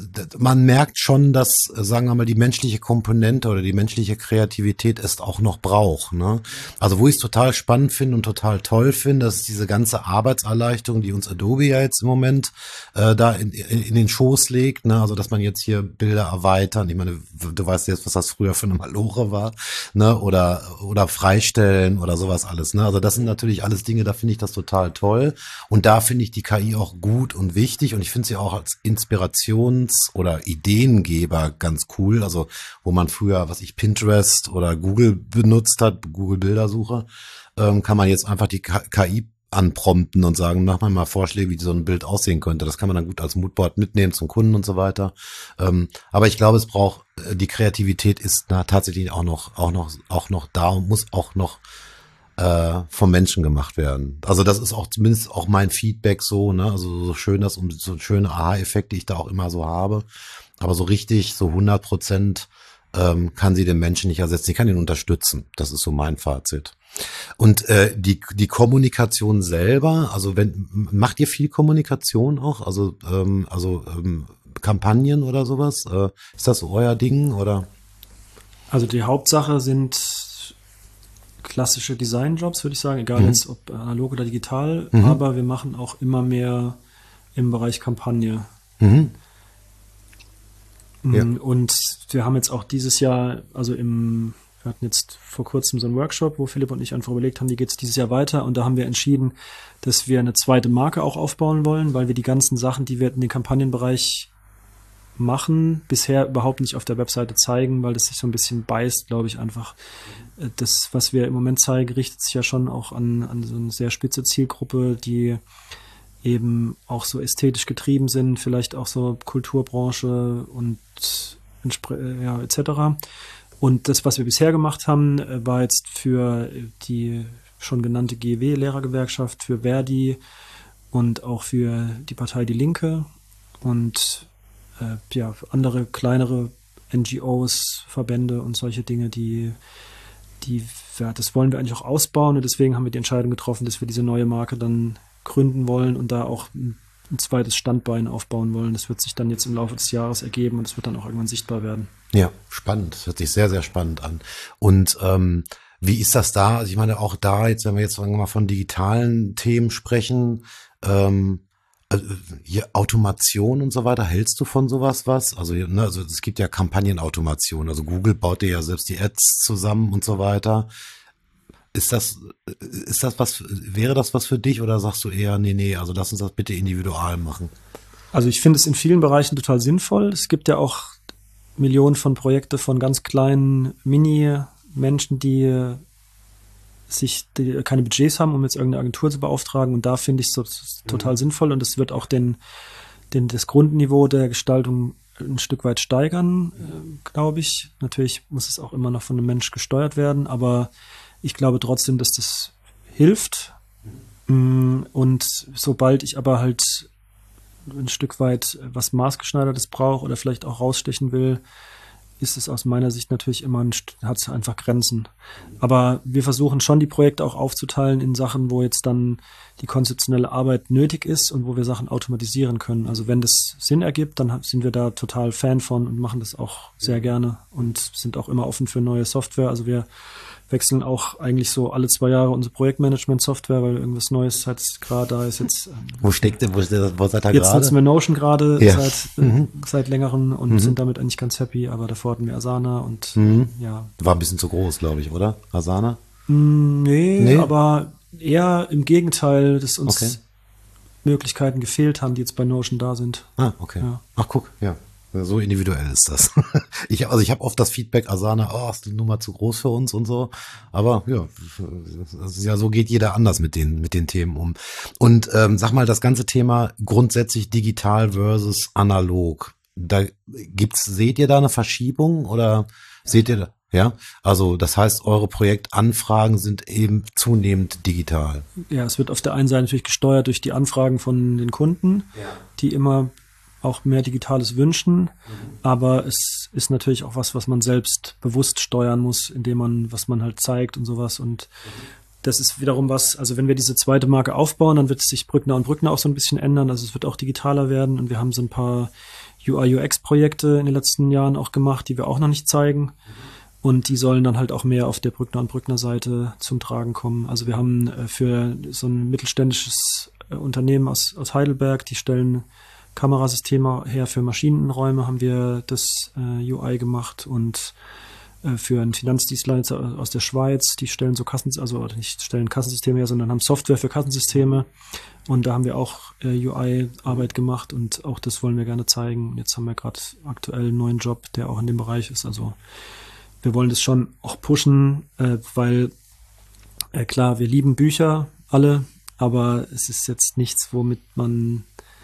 man merkt schon, dass, sagen wir mal, die menschliche Komponente oder die menschliche Kreativität es auch noch braucht, ne? Also wo ich es total spannend finde und total toll finde, dass diese ganze Arbeitserleichterung, die uns Adobe ja jetzt im Moment äh, da in, in, in den Schoß legt, ne? Also dass man jetzt hier Bilder erweitern, ich meine, du weißt jetzt, was das früher für eine Malore war, ne? Oder oder freistellen oder sowas alles, ne? Also das sind natürlich alles Dinge, da finde ich das total toll und da finde ich die K I auch gut und wichtig und ich finde sie auch als Inspirations- oder Ideengeber ganz cool, also wo man früher, was ich, Pinterest oder Google benutzt hat, Google Bildersuche, ähm, kann man jetzt einfach die K I anprompten und sagen, mach mal mal Vorschläge, wie so ein Bild aussehen könnte. Das kann man dann gut als Moodboard mitnehmen zum Kunden und so weiter. Ähm, aber ich glaube, es braucht, die Kreativität ist na, tatsächlich auch noch, auch noch, auch noch da und muss auch noch äh, vom Menschen gemacht werden. Also das ist auch zumindest auch mein Feedback so, ne? Also so schön das und so schöne Aha-Effekte, die ich da auch immer so habe. Aber so richtig, so hundert Prozent ähm, kann sie den Menschen nicht ersetzen. Sie kann ihn unterstützen. Das ist so mein Fazit. Und äh, die die Kommunikation selber, also wenn macht ihr viel Kommunikation auch, also ähm, also ähm, Kampagnen oder sowas? Äh, ist das so euer Ding oder? Also die Hauptsache sind klassische Designjobs, würde ich sagen, egal mhm. jetzt ob analog oder digital, mhm. aber wir machen auch immer mehr im Bereich Kampagne. Mhm. Ja. Und wir haben jetzt auch dieses Jahr, also im, wir hatten jetzt vor kurzem so einen Workshop, wo Philipp und ich einfach überlegt haben, wie geht es dieses Jahr weiter, und da haben wir entschieden, dass wir eine zweite Marke auch aufbauen wollen, weil wir die ganzen Sachen, die wir in den Kampagnenbereich machen, bisher überhaupt nicht auf der Webseite zeigen, weil das sich so ein bisschen beißt, glaube ich, einfach. Das, was wir im Moment zeigen, richtet sich ja schon auch an, an so eine sehr spitze Zielgruppe, die eben auch so ästhetisch getrieben sind, vielleicht auch so Kulturbranche und ja, et cetera. Und das, was wir bisher gemacht haben, war jetzt für die schon genannte G E W-Lehrergewerkschaft, für Verdi und auch für die Partei Die Linke und äh, ja, andere kleinere N G Os, Verbände und solche Dinge, die, die ja, das wollen wir eigentlich auch ausbauen, und deswegen haben wir die Entscheidung getroffen, dass wir diese neue Marke dann gründen wollen und da auch ein, ein zweites Standbein aufbauen wollen. Das wird sich dann jetzt im Laufe des Jahres ergeben und es wird dann auch irgendwann sichtbar werden. Ja, spannend. Das hört sich sehr, sehr spannend an. Und ähm, wie ist das da? Also ich meine, auch da, jetzt, wenn wir jetzt sagen wir mal von digitalen Themen sprechen, ähm, also hier Automation und so weiter, hältst du von sowas was? Also, ne, also es gibt ja Kampagnenautomation. Also Google baut dir ja selbst die Ads zusammen und so weiter. Ist das, ist das was, wäre das was für dich, oder sagst du eher, nee, nee, also lass uns das bitte individual machen? Also ich finde es in vielen Bereichen total sinnvoll. Es gibt ja auch Millionen von Projekte von ganz kleinen Mini-Menschen, die sich die keine Budgets haben, um jetzt irgendeine Agentur zu beauftragen, und da finde ich es so, total mhm. sinnvoll, und es wird auch den, den, das Grundniveau der Gestaltung ein Stück weit steigern, äh, glaube ich. Natürlich muss es auch immer noch von einem Mensch gesteuert werden, aber ich glaube trotzdem, dass das hilft. Und sobald ich aber halt ein Stück weit was Maßgeschneidertes brauche oder vielleicht auch rausstechen will, ist es aus meiner Sicht natürlich immer ein, hat es einfach Grenzen. Aber wir versuchen schon, die Projekte auch aufzuteilen in Sachen, wo jetzt dann die konzeptionelle Arbeit nötig ist und wo wir Sachen automatisieren können. Also wenn das Sinn ergibt, dann sind wir da total Fan von und machen das auch sehr gerne und sind auch immer offen für neue Software. Also wir wechseln auch eigentlich so alle zwei Jahre unsere Projektmanagement-Software, weil irgendwas Neues halt gerade da ist jetzt. Ähm, wo steckt denn, wo, wo seid ihr jetzt gerade? nutzen wir Notion gerade ja. seit, mhm. äh, seit längerem und mhm. sind damit eigentlich ganz happy, aber davor hatten wir Asana und mhm. ja. War ein bisschen zu groß, glaube ich, oder? Asana? Mm, nee, nee, aber eher im Gegenteil, dass uns okay. Möglichkeiten gefehlt haben, die jetzt bei Notion da sind. Ah, okay. Ja. Ach, guck, ja. So individuell ist das. ich, also ich habe oft das Feedback, Asana, oh, ist die Nummer zu groß für uns und so. Aber ja, das ist ja, so geht jeder anders mit den mit den Themen um. Und ähm, sag mal, das ganze Thema grundsätzlich digital versus analog. Da gibt's, seht ihr da eine Verschiebung oder seht ihr da? Ja, also das heißt, eure Projektanfragen sind eben zunehmend digital. Ja, es wird auf der einen Seite natürlich gesteuert durch die Anfragen von den Kunden, ja. die immer auch mehr Digitales wünschen, mhm. aber es ist natürlich auch was, was man selbst bewusst steuern muss, indem man, was man halt zeigt und sowas, und mhm. das ist wiederum was, also wenn wir diese zweite Marke aufbauen, dann wird sich Brückner und Brückner auch so ein bisschen ändern, also es wird auch digitaler werden, und wir haben so ein paar U I U X-Projekte in den letzten Jahren auch gemacht, die wir auch noch nicht zeigen, mhm. und die sollen dann halt auch mehr auf der Brückner und Brückner Seite zum Tragen kommen. Also wir haben für so ein mittelständisches Unternehmen aus, aus Heidelberg, die stellen Kamerasysteme her für Maschinenräume, haben wir das äh, U I gemacht, und äh, für einen Finanzdienstleister aus der Schweiz, die stellen so Kassen, also nicht stellen Kassensysteme her, sondern haben Software für Kassensysteme, und da haben wir auch äh, U I-Arbeit gemacht, und auch das wollen wir gerne zeigen. Jetzt haben wir gerade aktuell einen neuen Job, der auch in dem Bereich ist, also wir wollen das schon auch pushen, äh, weil äh, klar, wir lieben Bücher alle, aber es ist jetzt nichts, womit man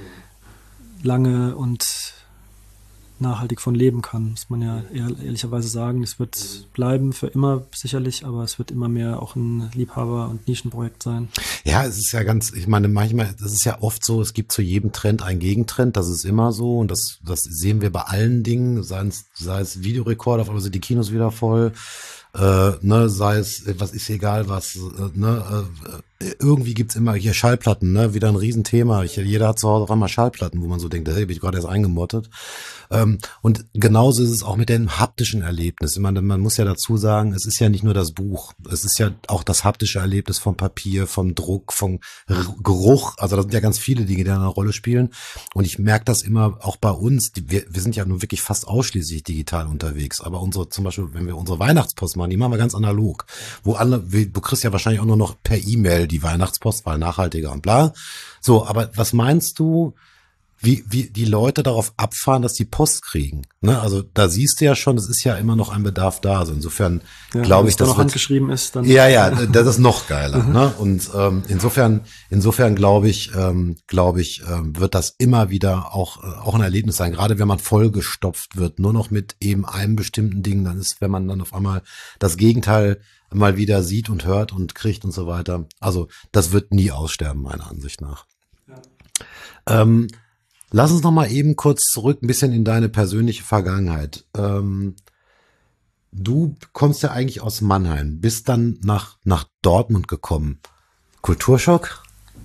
lange und nachhaltig von leben kann, muss man ja eher, ehrlicherweise sagen. Es wird bleiben für immer sicherlich, aber es wird immer mehr auch ein Liebhaber- und Nischenprojekt sein. Ja, es ist ja ganz, ich meine, manchmal, das ist ja oft so, es gibt zu jedem Trend einen Gegentrend, das ist immer so, und das, das sehen wir bei allen Dingen, sei es, sei es Videorekorder, auf einmal sind die Kinos wieder voll, äh, ne, sei es, was ist egal was, äh, ne, äh, irgendwie gibt's immer hier Schallplatten, ne, wieder ein Riesenthema. Ich, jeder hat zu Hause auch einmal Schallplatten, wo man so denkt, hey, bin ich gerade erst eingemottet. Ähm, und genauso ist es auch mit dem haptischen Erlebnis. Ich meine, man muss ja dazu sagen, es ist ja nicht nur das Buch, es ist ja auch das haptische Erlebnis vom Papier, vom Druck, vom R- Geruch. Also da sind ja ganz viele Dinge, die eine Rolle spielen. Und ich merke das immer auch bei uns. Die, wir, wir sind ja nun wirklich fast ausschließlich digital unterwegs. Aber unsere, zum Beispiel, wenn wir unsere Weihnachtspost machen, die machen wir ganz analog. Wo alle, du kriegst ja wahrscheinlich auch nur noch per E-Mail die Weihnachtspost, weil nachhaltiger und bla. So, aber was meinst du, wie, wie die Leute darauf abfahren, dass die Post kriegen? Ne? Also da siehst du ja schon, es ist ja immer noch ein Bedarf da. Also insofern ja, glaube ich, dass das noch wird, handgeschrieben ist. Dann ja, ja, das ist noch geiler. Ne? Und ähm, insofern, insofern glaube ich, ähm, glaube ich, ähm, wird das immer wieder auch äh, auch ein Erlebnis sein. Gerade wenn man vollgestopft wird, nur noch mit eben einem bestimmten Ding, dann ist, wenn man dann auf einmal das Gegenteil mal wieder sieht und hört und kriegt und so weiter. Also das wird nie aussterben, meiner Ansicht nach. Ja. Ähm, Lass uns noch mal eben kurz zurück, ein bisschen in deine persönliche Vergangenheit. Ähm, du kommst ja eigentlich aus Mannheim, bist dann nach, nach Dortmund gekommen. Kulturschock?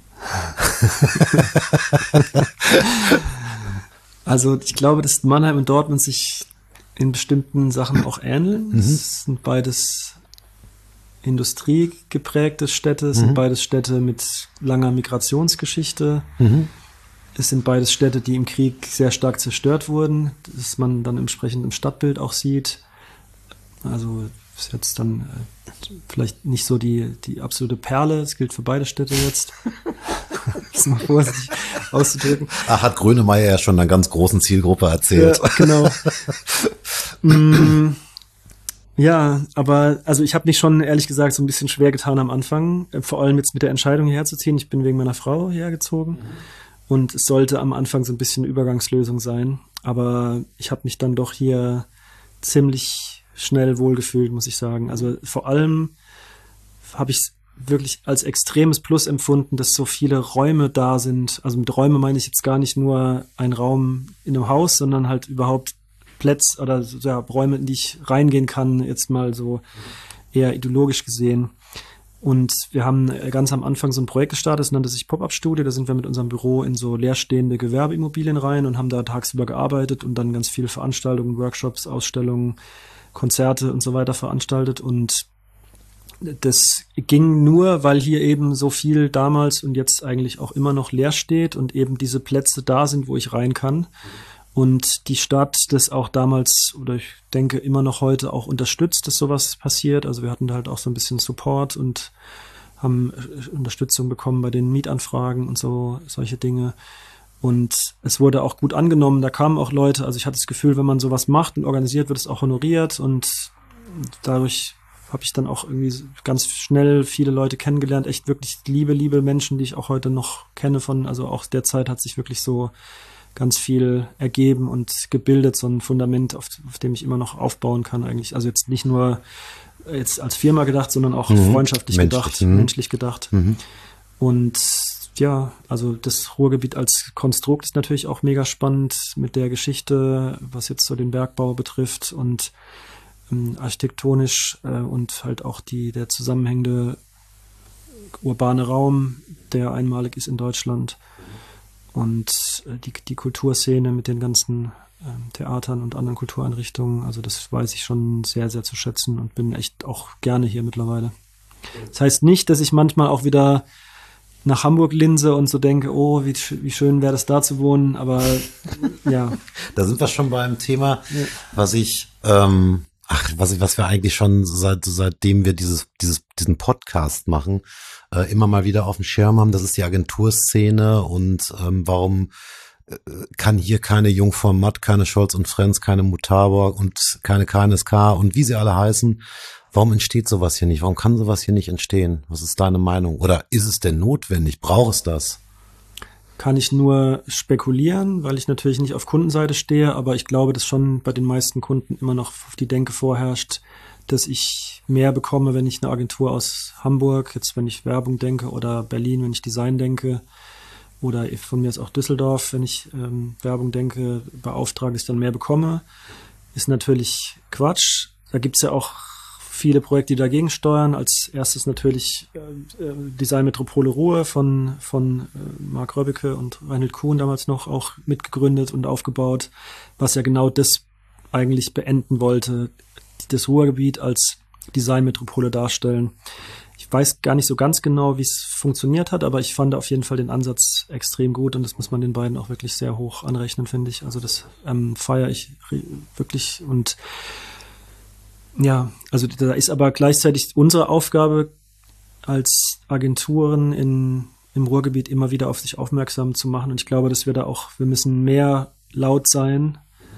Also ich glaube, dass Mannheim und Dortmund sich in bestimmten Sachen auch ähneln. Mhm. Es sind beides industriegeprägte Städte, es mhm. sind beides Städte mit langer Migrationsgeschichte. Mhm. Es sind beides Städte, die im Krieg sehr stark zerstört wurden, das man dann entsprechend im Stadtbild auch sieht. Also ist jetzt dann äh, vielleicht nicht so die, die absolute Perle, das gilt für beide Städte jetzt. Das ist mal vorsichtig auszudrücken. Ach, hat Grönemeyer ja schon einer ganz großen Zielgruppe erzählt. Ja, genau. mm, ja, aber also ich habe mich schon ehrlich gesagt so ein bisschen schwer getan am Anfang, vor allem jetzt mit der Entscheidung hierher zu ziehen. Ich bin wegen meiner Frau hergezogen. Mhm. Und es sollte am Anfang so ein bisschen eine Übergangslösung sein. Aber ich habe mich dann doch hier ziemlich schnell wohlgefühlt, muss ich sagen. Also vor allem habe ich es wirklich als extremes Plus empfunden, dass so viele Räume da sind. Also mit Räume meine ich jetzt gar nicht nur ein Raum in einem Haus, sondern halt überhaupt Plätze oder ja, Räume, in die ich reingehen kann, jetzt mal so eher ideologisch gesehen. Und wir haben ganz am Anfang so ein Projekt gestartet, das nannte sich Pop-Up-Studio. Da sind wir mit unserem Büro in so leerstehende Gewerbeimmobilien rein und haben da tagsüber gearbeitet und dann ganz viele Veranstaltungen, Workshops, Ausstellungen, Konzerte und so weiter veranstaltet. Und das ging nur, weil hier eben so viel damals und jetzt eigentlich auch immer noch leer steht und eben diese Plätze da sind, wo ich rein kann. Und die Stadt das auch damals, oder ich denke immer noch heute auch unterstützt, dass sowas passiert. Also wir hatten da halt auch so ein bisschen Support und haben Unterstützung bekommen bei den Mietanfragen und so, solche Dinge. Und es wurde auch gut angenommen, da kamen auch Leute, also ich hatte das Gefühl, wenn man sowas macht und organisiert, wird es auch honoriert und dadurch habe ich dann auch irgendwie ganz schnell viele Leute kennengelernt, echt wirklich liebe, liebe Menschen, die ich auch heute noch kenne von, also auch der Zeit hat sich wirklich so ganz viel ergeben und gebildet, so ein Fundament, auf, auf dem ich immer noch aufbauen kann eigentlich. Also jetzt nicht nur jetzt als Firma gedacht, sondern auch mhm. freundschaftlich menschlich, gedacht, mhm. menschlich gedacht. Mhm. Und ja, also das Ruhrgebiet als Konstrukt ist natürlich auch mega spannend mit der Geschichte, was jetzt so den Bergbau betrifft und ähm, architektonisch äh, und halt auch die der zusammenhängende urbane Raum, der einmalig ist in Deutschland. Und äh, die, die Kulturszene mit den ganzen ähm, Theatern und anderen Kultureinrichtungen, also das weiß ich schon sehr, sehr zu schätzen und bin echt auch gerne hier mittlerweile. Das heißt nicht, dass ich manchmal auch wieder nach Hamburg linse und so denke, oh, wie, wie schön wäre das da zu wohnen, aber ja. Da sind wir schon beim Thema, ja. was ich, ähm, ach, was ich, was wir eigentlich schon seit, seitdem wir dieses, dieses, diesen Podcast machen, äh, immer mal wieder auf dem Schirm haben, das ist die Agenturszene und ähm, warum äh, kann hier keine Jungform Matt, keine Scholz und Friends, keine Mutaborg und keine K N S K und wie sie alle heißen. Warum entsteht sowas hier nicht? Warum kann sowas hier nicht entstehen? Was ist deine Meinung? Oder ist es denn notwendig? Braucht es das? Kann ich nur spekulieren, weil ich natürlich nicht auf Kundenseite stehe, aber ich glaube, dass schon bei den meisten Kunden immer noch die Denke vorherrscht, dass ich mehr bekomme, wenn ich eine Agentur aus Hamburg, jetzt wenn ich Werbung denke, oder Berlin, wenn ich Design denke, oder von mir ist auch Düsseldorf, wenn ich ähm, Werbung denke, beauftrage, ich dann mehr bekomme. Ist natürlich Quatsch. Da gibt's ja auch viele Projekte, die dagegen steuern. Als erstes natürlich äh, Design Metropole Ruhr von, von äh, Marc Röbbeke und Reinhold Kuhn damals noch auch mitgegründet und aufgebaut, was ja genau das eigentlich beenden wollte, das Ruhrgebiet als Designmetropole darstellen. Ich weiß gar nicht so ganz genau, wie es funktioniert hat, aber ich fand auf jeden Fall den Ansatz extrem gut und das muss man den beiden auch wirklich sehr hoch anrechnen, finde ich. Also das ähm, feiere ich wirklich und ja, also da ist aber gleichzeitig unsere Aufgabe als Agenturen in, im Ruhrgebiet immer wieder auf sich aufmerksam zu machen. Und ich glaube, dass wir da auch, wir müssen mehr laut sein.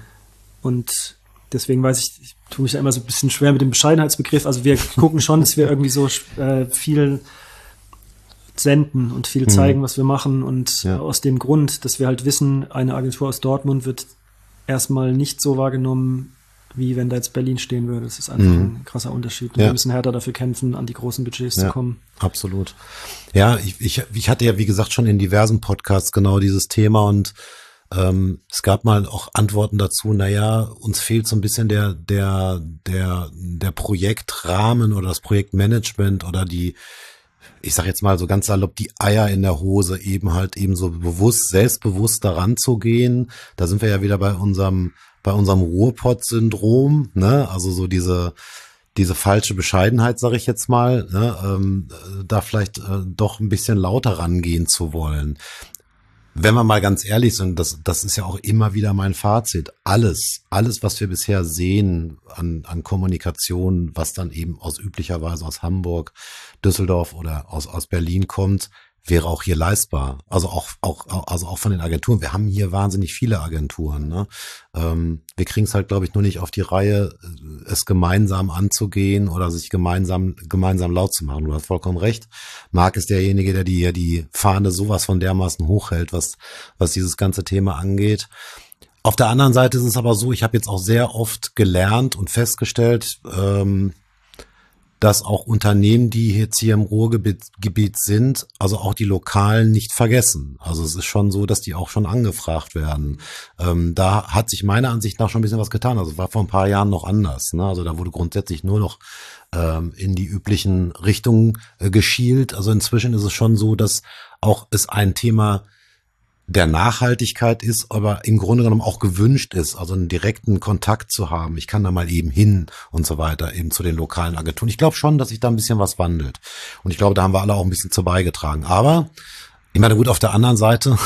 Und deswegen weiß ich, ich tue mich da immer so ein bisschen schwer mit dem Bescheidenheitsbegriff. Also wir gucken schon, dass wir irgendwie so äh, viel senden und viel zeigen, mhm. was wir machen. Und ja. aus dem Grund, dass wir halt wissen, eine Agentur aus Dortmund wird erstmal nicht so wahrgenommen, wie wenn da jetzt Berlin stehen würde. Das ist einfach mhm. ein krasser Unterschied. Und ja. wir müssen härter dafür kämpfen, an die großen Budgets ja, zu kommen. Absolut. Ja, ich, ich, ich hatte ja, wie gesagt, schon in diversen Podcasts genau dieses Thema und ähm, es gab mal auch Antworten dazu, naja, uns fehlt so ein bisschen der, der, der, der Projektrahmen oder das Projektmanagement oder die, ich sag jetzt mal so ganz salopp, die Eier in der Hose, eben halt eben so bewusst, selbstbewusst daran zu gehen. Da sind wir ja wieder bei unserem bei unserem Ruhrpott-Syndrom, ne, also so diese diese falsche Bescheidenheit, sage ich jetzt mal, ne, ähm, da vielleicht äh, doch ein bisschen lauter rangehen zu wollen. Wenn wir mal ganz ehrlich sind, das das ist ja auch immer wieder mein Fazit. Alles, alles, was wir bisher sehen an an Kommunikation, was dann eben aus üblicherweise aus Hamburg, Düsseldorf oder aus aus Berlin kommt, wäre auch hier leistbar. Also auch, auch, also auch von den Agenturen. Wir haben hier wahnsinnig viele Agenturen, ne? Ähm, wir kriegen es halt, glaube ich, nur nicht auf die Reihe, es gemeinsam anzugehen oder sich gemeinsam, gemeinsam laut zu machen. Du hast vollkommen recht. Marc ist derjenige, der die, die Fahne sowas von dermaßen hochhält, was, was dieses ganze Thema angeht. Auf der anderen Seite ist es aber so, ich habe jetzt auch sehr oft gelernt und festgestellt, ähm, dass auch Unternehmen, die jetzt hier im Ruhrgebiet Gebiet sind, also auch die Lokalen nicht vergessen. Also es ist schon so, dass die auch schon angefragt werden. Ähm, da hat sich meiner Ansicht nach schon ein bisschen was getan. Also es war vor ein paar Jahren noch anders, ne? Also da wurde grundsätzlich nur noch ähm, in die üblichen Richtungen äh, geschielt. Also inzwischen ist es schon so, dass auch es ein Thema der Nachhaltigkeit ist, aber im Grunde genommen auch gewünscht ist, also einen direkten Kontakt zu haben. Ich kann da mal eben hin und so weiter, eben zu den lokalen Agenturen. Ich glaube schon, dass sich da ein bisschen was wandelt. Und ich glaube, da haben wir alle auch ein bisschen zu beigetragen. Aber, ich meine, gut, auf der anderen Seite,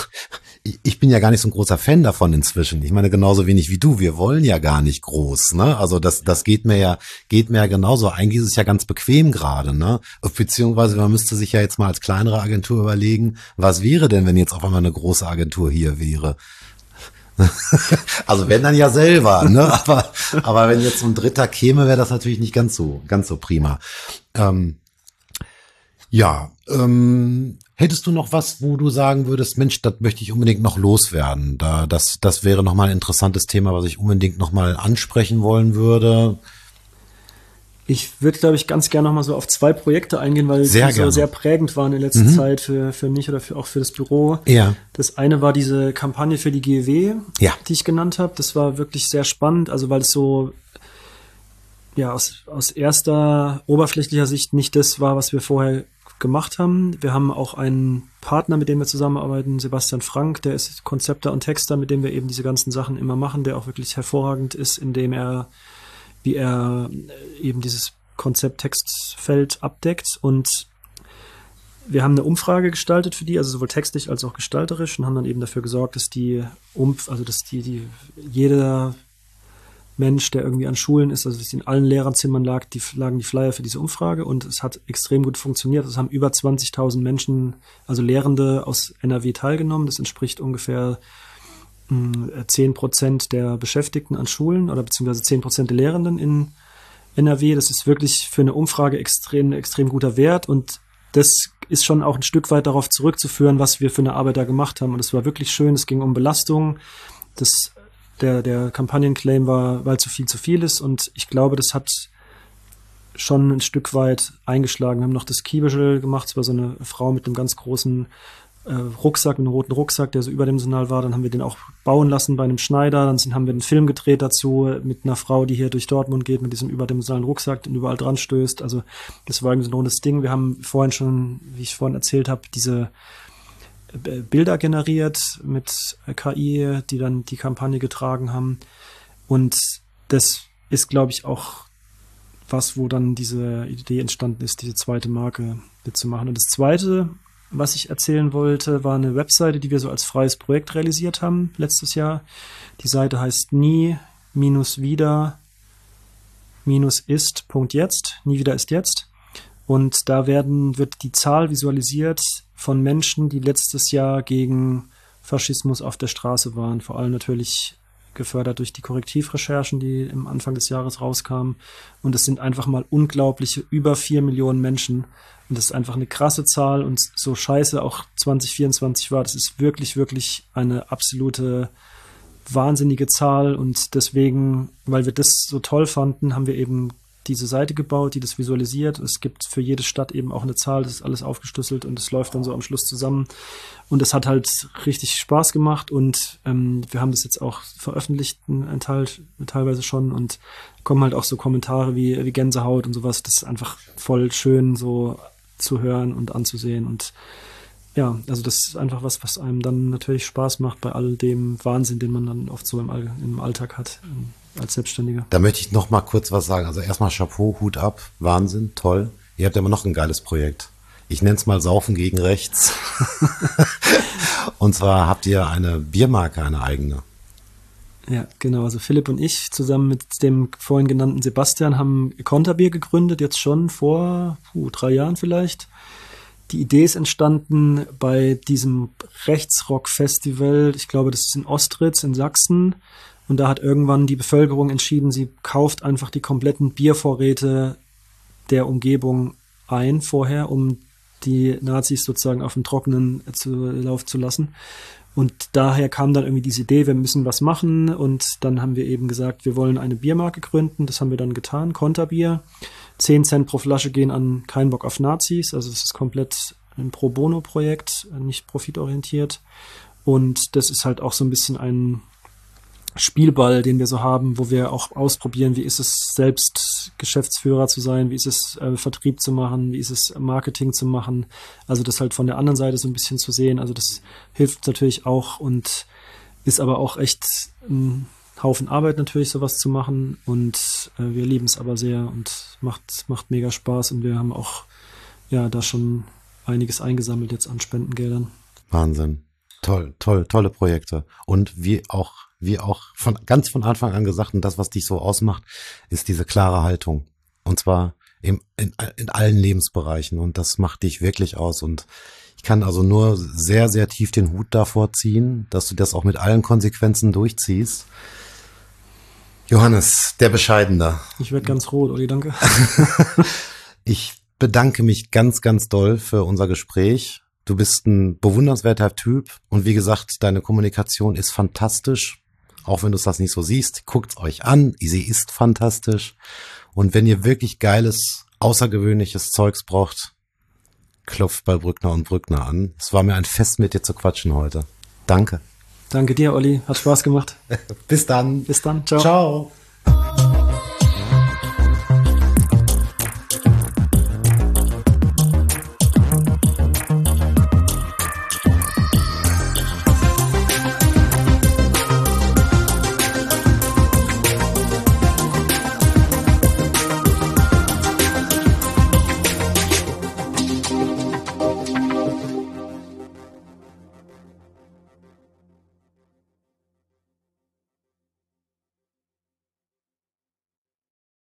ich bin ja gar nicht so ein großer Fan davon inzwischen. Ich meine, genauso wenig wie du. Wir wollen ja gar nicht groß, ne? Also das, das geht mir ja, geht mir ja genauso. Eigentlich ist es ja ganz bequem gerade, ne? Beziehungsweise man müsste sich ja jetzt mal als kleinere Agentur überlegen, was wäre denn, wenn jetzt auf einmal eine große Agentur hier wäre? Also wenn dann ja selber, ne? Aber, aber wenn jetzt ein Dritter käme, wäre das natürlich nicht ganz so, ganz so prima. Ähm, ja, ähm, hättest du noch was, wo du sagen würdest, Mensch, das möchte ich unbedingt noch loswerden? Da, das, das wäre nochmal ein interessantes Thema, was ich unbedingt nochmal ansprechen wollen würde. Ich würde, glaube ich, ganz gerne nochmal so auf zwei Projekte eingehen, weil sehr die so gerne. sehr prägend waren in letzter mhm. Zeit für, für mich oder für, auch für das Büro. Ja. Das eine war diese Kampagne für die G E W, ja. die ich genannt habe. Das war wirklich sehr spannend, also weil es so ja aus, aus erster oberflächlicher Sicht nicht das war, was wir vorher gemacht haben. Wir haben auch einen Partner, mit dem wir zusammenarbeiten, Sebastian Frank, der ist Konzepter und Texter, mit dem wir eben diese ganzen Sachen immer machen, der auch wirklich hervorragend ist, indem er, wie er eben dieses Konzept-Textfeld abdeckt. Und wir haben eine Umfrage gestaltet für die, also sowohl textlich als auch gestalterisch, und haben dann eben dafür gesorgt, dass die Umf, also dass die, die jeder Mensch, der irgendwie an Schulen ist, also in allen Lehrerzimmern lag, die, lagen die Flyer für diese Umfrage und es hat extrem gut funktioniert. Es haben über zwanzigtausend Menschen, also Lehrende aus N R W teilgenommen. Das entspricht ungefähr zehn Prozent der Beschäftigten an Schulen oder beziehungsweise zehn Prozent der Lehrenden in N R W. Das ist wirklich für eine Umfrage extrem, extrem guter Wert und das ist schon auch ein Stück weit darauf zurückzuführen, was wir für eine Arbeit da gemacht haben. Und es war wirklich schön. Es ging um Belastung. Das Der, der Kampagnenclaim war, weil zu viel zu viel ist und ich glaube, das hat schon ein Stück weit eingeschlagen. Wir haben noch das Key Visual gemacht, es war so eine Frau mit einem ganz großen äh, Rucksack, einen roten Rucksack, der so überdimensional war. Dann haben wir den auch bauen lassen bei einem Schneider. Dann sind, haben wir einen Film gedreht dazu mit einer Frau, die hier durch Dortmund geht mit diesem überdimensionalen Rucksack, den überall dran stößt. Also das war irgendwie so ein rundes Ding. Wir haben vorhin schon, wie ich vorhin erzählt habe, diese Bilder generiert mit K I, die dann die Kampagne getragen haben. Und das ist, glaube ich, auch was, wo dann diese Idee entstanden ist, diese zweite Marke mitzumachen. Und das Zweite, was ich erzählen wollte, war eine Webseite, die wir so als freies Projekt realisiert haben letztes Jahr. Die Seite heißt nie-wieder-ist.jetzt, nie wieder ist jetzt. Und da werden, wird die Zahl visualisiert von Menschen, die letztes Jahr gegen Faschismus auf der Straße waren. Vor allem natürlich gefördert durch die Korrektivrecherchen, die im Anfang des Jahres rauskamen. Und es sind einfach mal unglaubliche über vier Millionen Menschen. Und das ist einfach eine krasse Zahl. Und so scheiße auch zwanzig vierundzwanzig war, das ist wirklich, wirklich eine absolute wahnsinnige Zahl. Und deswegen, weil wir das so toll fanden, haben wir eben diese Seite gebaut, die das visualisiert. Es gibt für jede Stadt eben auch eine Zahl, das ist alles aufgeschlüsselt und es läuft dann so am Schluss zusammen. Und es hat halt richtig Spaß gemacht und ähm, wir haben das jetzt auch veröffentlicht, ein Teil, teilweise schon, und kommen halt auch so Kommentare wie, wie Gänsehaut und sowas. Das ist einfach voll schön so zu hören und anzusehen. Und ja, also das ist einfach was, was einem dann natürlich Spaß macht bei all dem Wahnsinn, den man dann oft so im, All- im Alltag hat als Selbstständiger. Da möchte ich noch mal kurz was sagen. Also erstmal Chapeau, Hut ab, Wahnsinn, toll. Ihr habt ja immer noch ein geiles Projekt. Ich nenne es mal Saufen gegen Rechts. Und zwar habt ihr eine Biermarke, eine eigene. Ja, genau. Also Philipp und ich zusammen mit dem vorhin genannten Sebastian haben Konterbier gegründet, jetzt schon vor puh, drei Jahren vielleicht. Die Idee ist entstanden bei diesem Rechtsrock-Festival. Ich glaube, das ist in Ostritz in Sachsen. Und da hat irgendwann die Bevölkerung entschieden, sie kauft einfach die kompletten Biervorräte der Umgebung ein vorher, um die Nazis sozusagen auf dem Trockenen zu laufen zu lassen. Und daher kam dann irgendwie diese Idee, wir müssen was machen. Und dann haben wir eben gesagt, wir wollen eine Biermarke gründen. Das haben wir dann getan, Konterbier. Zehn Cent pro Flasche gehen an Kein Bock auf Nazis. Also das ist komplett ein Pro-Bono-Projekt, nicht profitorientiert. Und das ist halt auch so ein bisschen ein Spielball, den wir so haben, wo wir auch ausprobieren, wie ist es selbst Geschäftsführer zu sein, wie ist es äh, Vertrieb zu machen, wie ist es Marketing zu machen, also das halt von der anderen Seite so ein bisschen zu sehen, also das hilft natürlich auch und ist aber auch echt ein Haufen Arbeit natürlich, sowas zu machen und äh, wir lieben es aber sehr und macht, macht mega Spaß und wir haben auch ja da schon einiges eingesammelt jetzt an Spendengeldern. Wahnsinn. Toll, toll, tolle Projekte. Und wie auch, wie auch von ganz von Anfang an gesagt, und das, was dich so ausmacht, ist diese klare Haltung. Und zwar im, in, in allen Lebensbereichen. Und das macht dich wirklich aus. Und ich kann also nur sehr, sehr tief den Hut davor ziehen, dass du das auch mit allen Konsequenzen durchziehst. Johannes, der Bescheidene. Ich werde ganz rot, Olli, danke. Ich bedanke mich ganz, ganz doll für unser Gespräch. Du bist ein bewundernswerter Typ und wie gesagt, deine Kommunikation ist fantastisch, auch wenn du das nicht so siehst. Guckt's euch an, sie ist fantastisch. Und wenn ihr wirklich geiles, außergewöhnliches Zeugs braucht, klopft bei Brückner und Brückner an. Es war mir ein Fest, mit dir zu quatschen heute. Danke. Danke dir, Olli. Hat Spaß gemacht. Bis dann. Bis dann. Ciao. Ciao.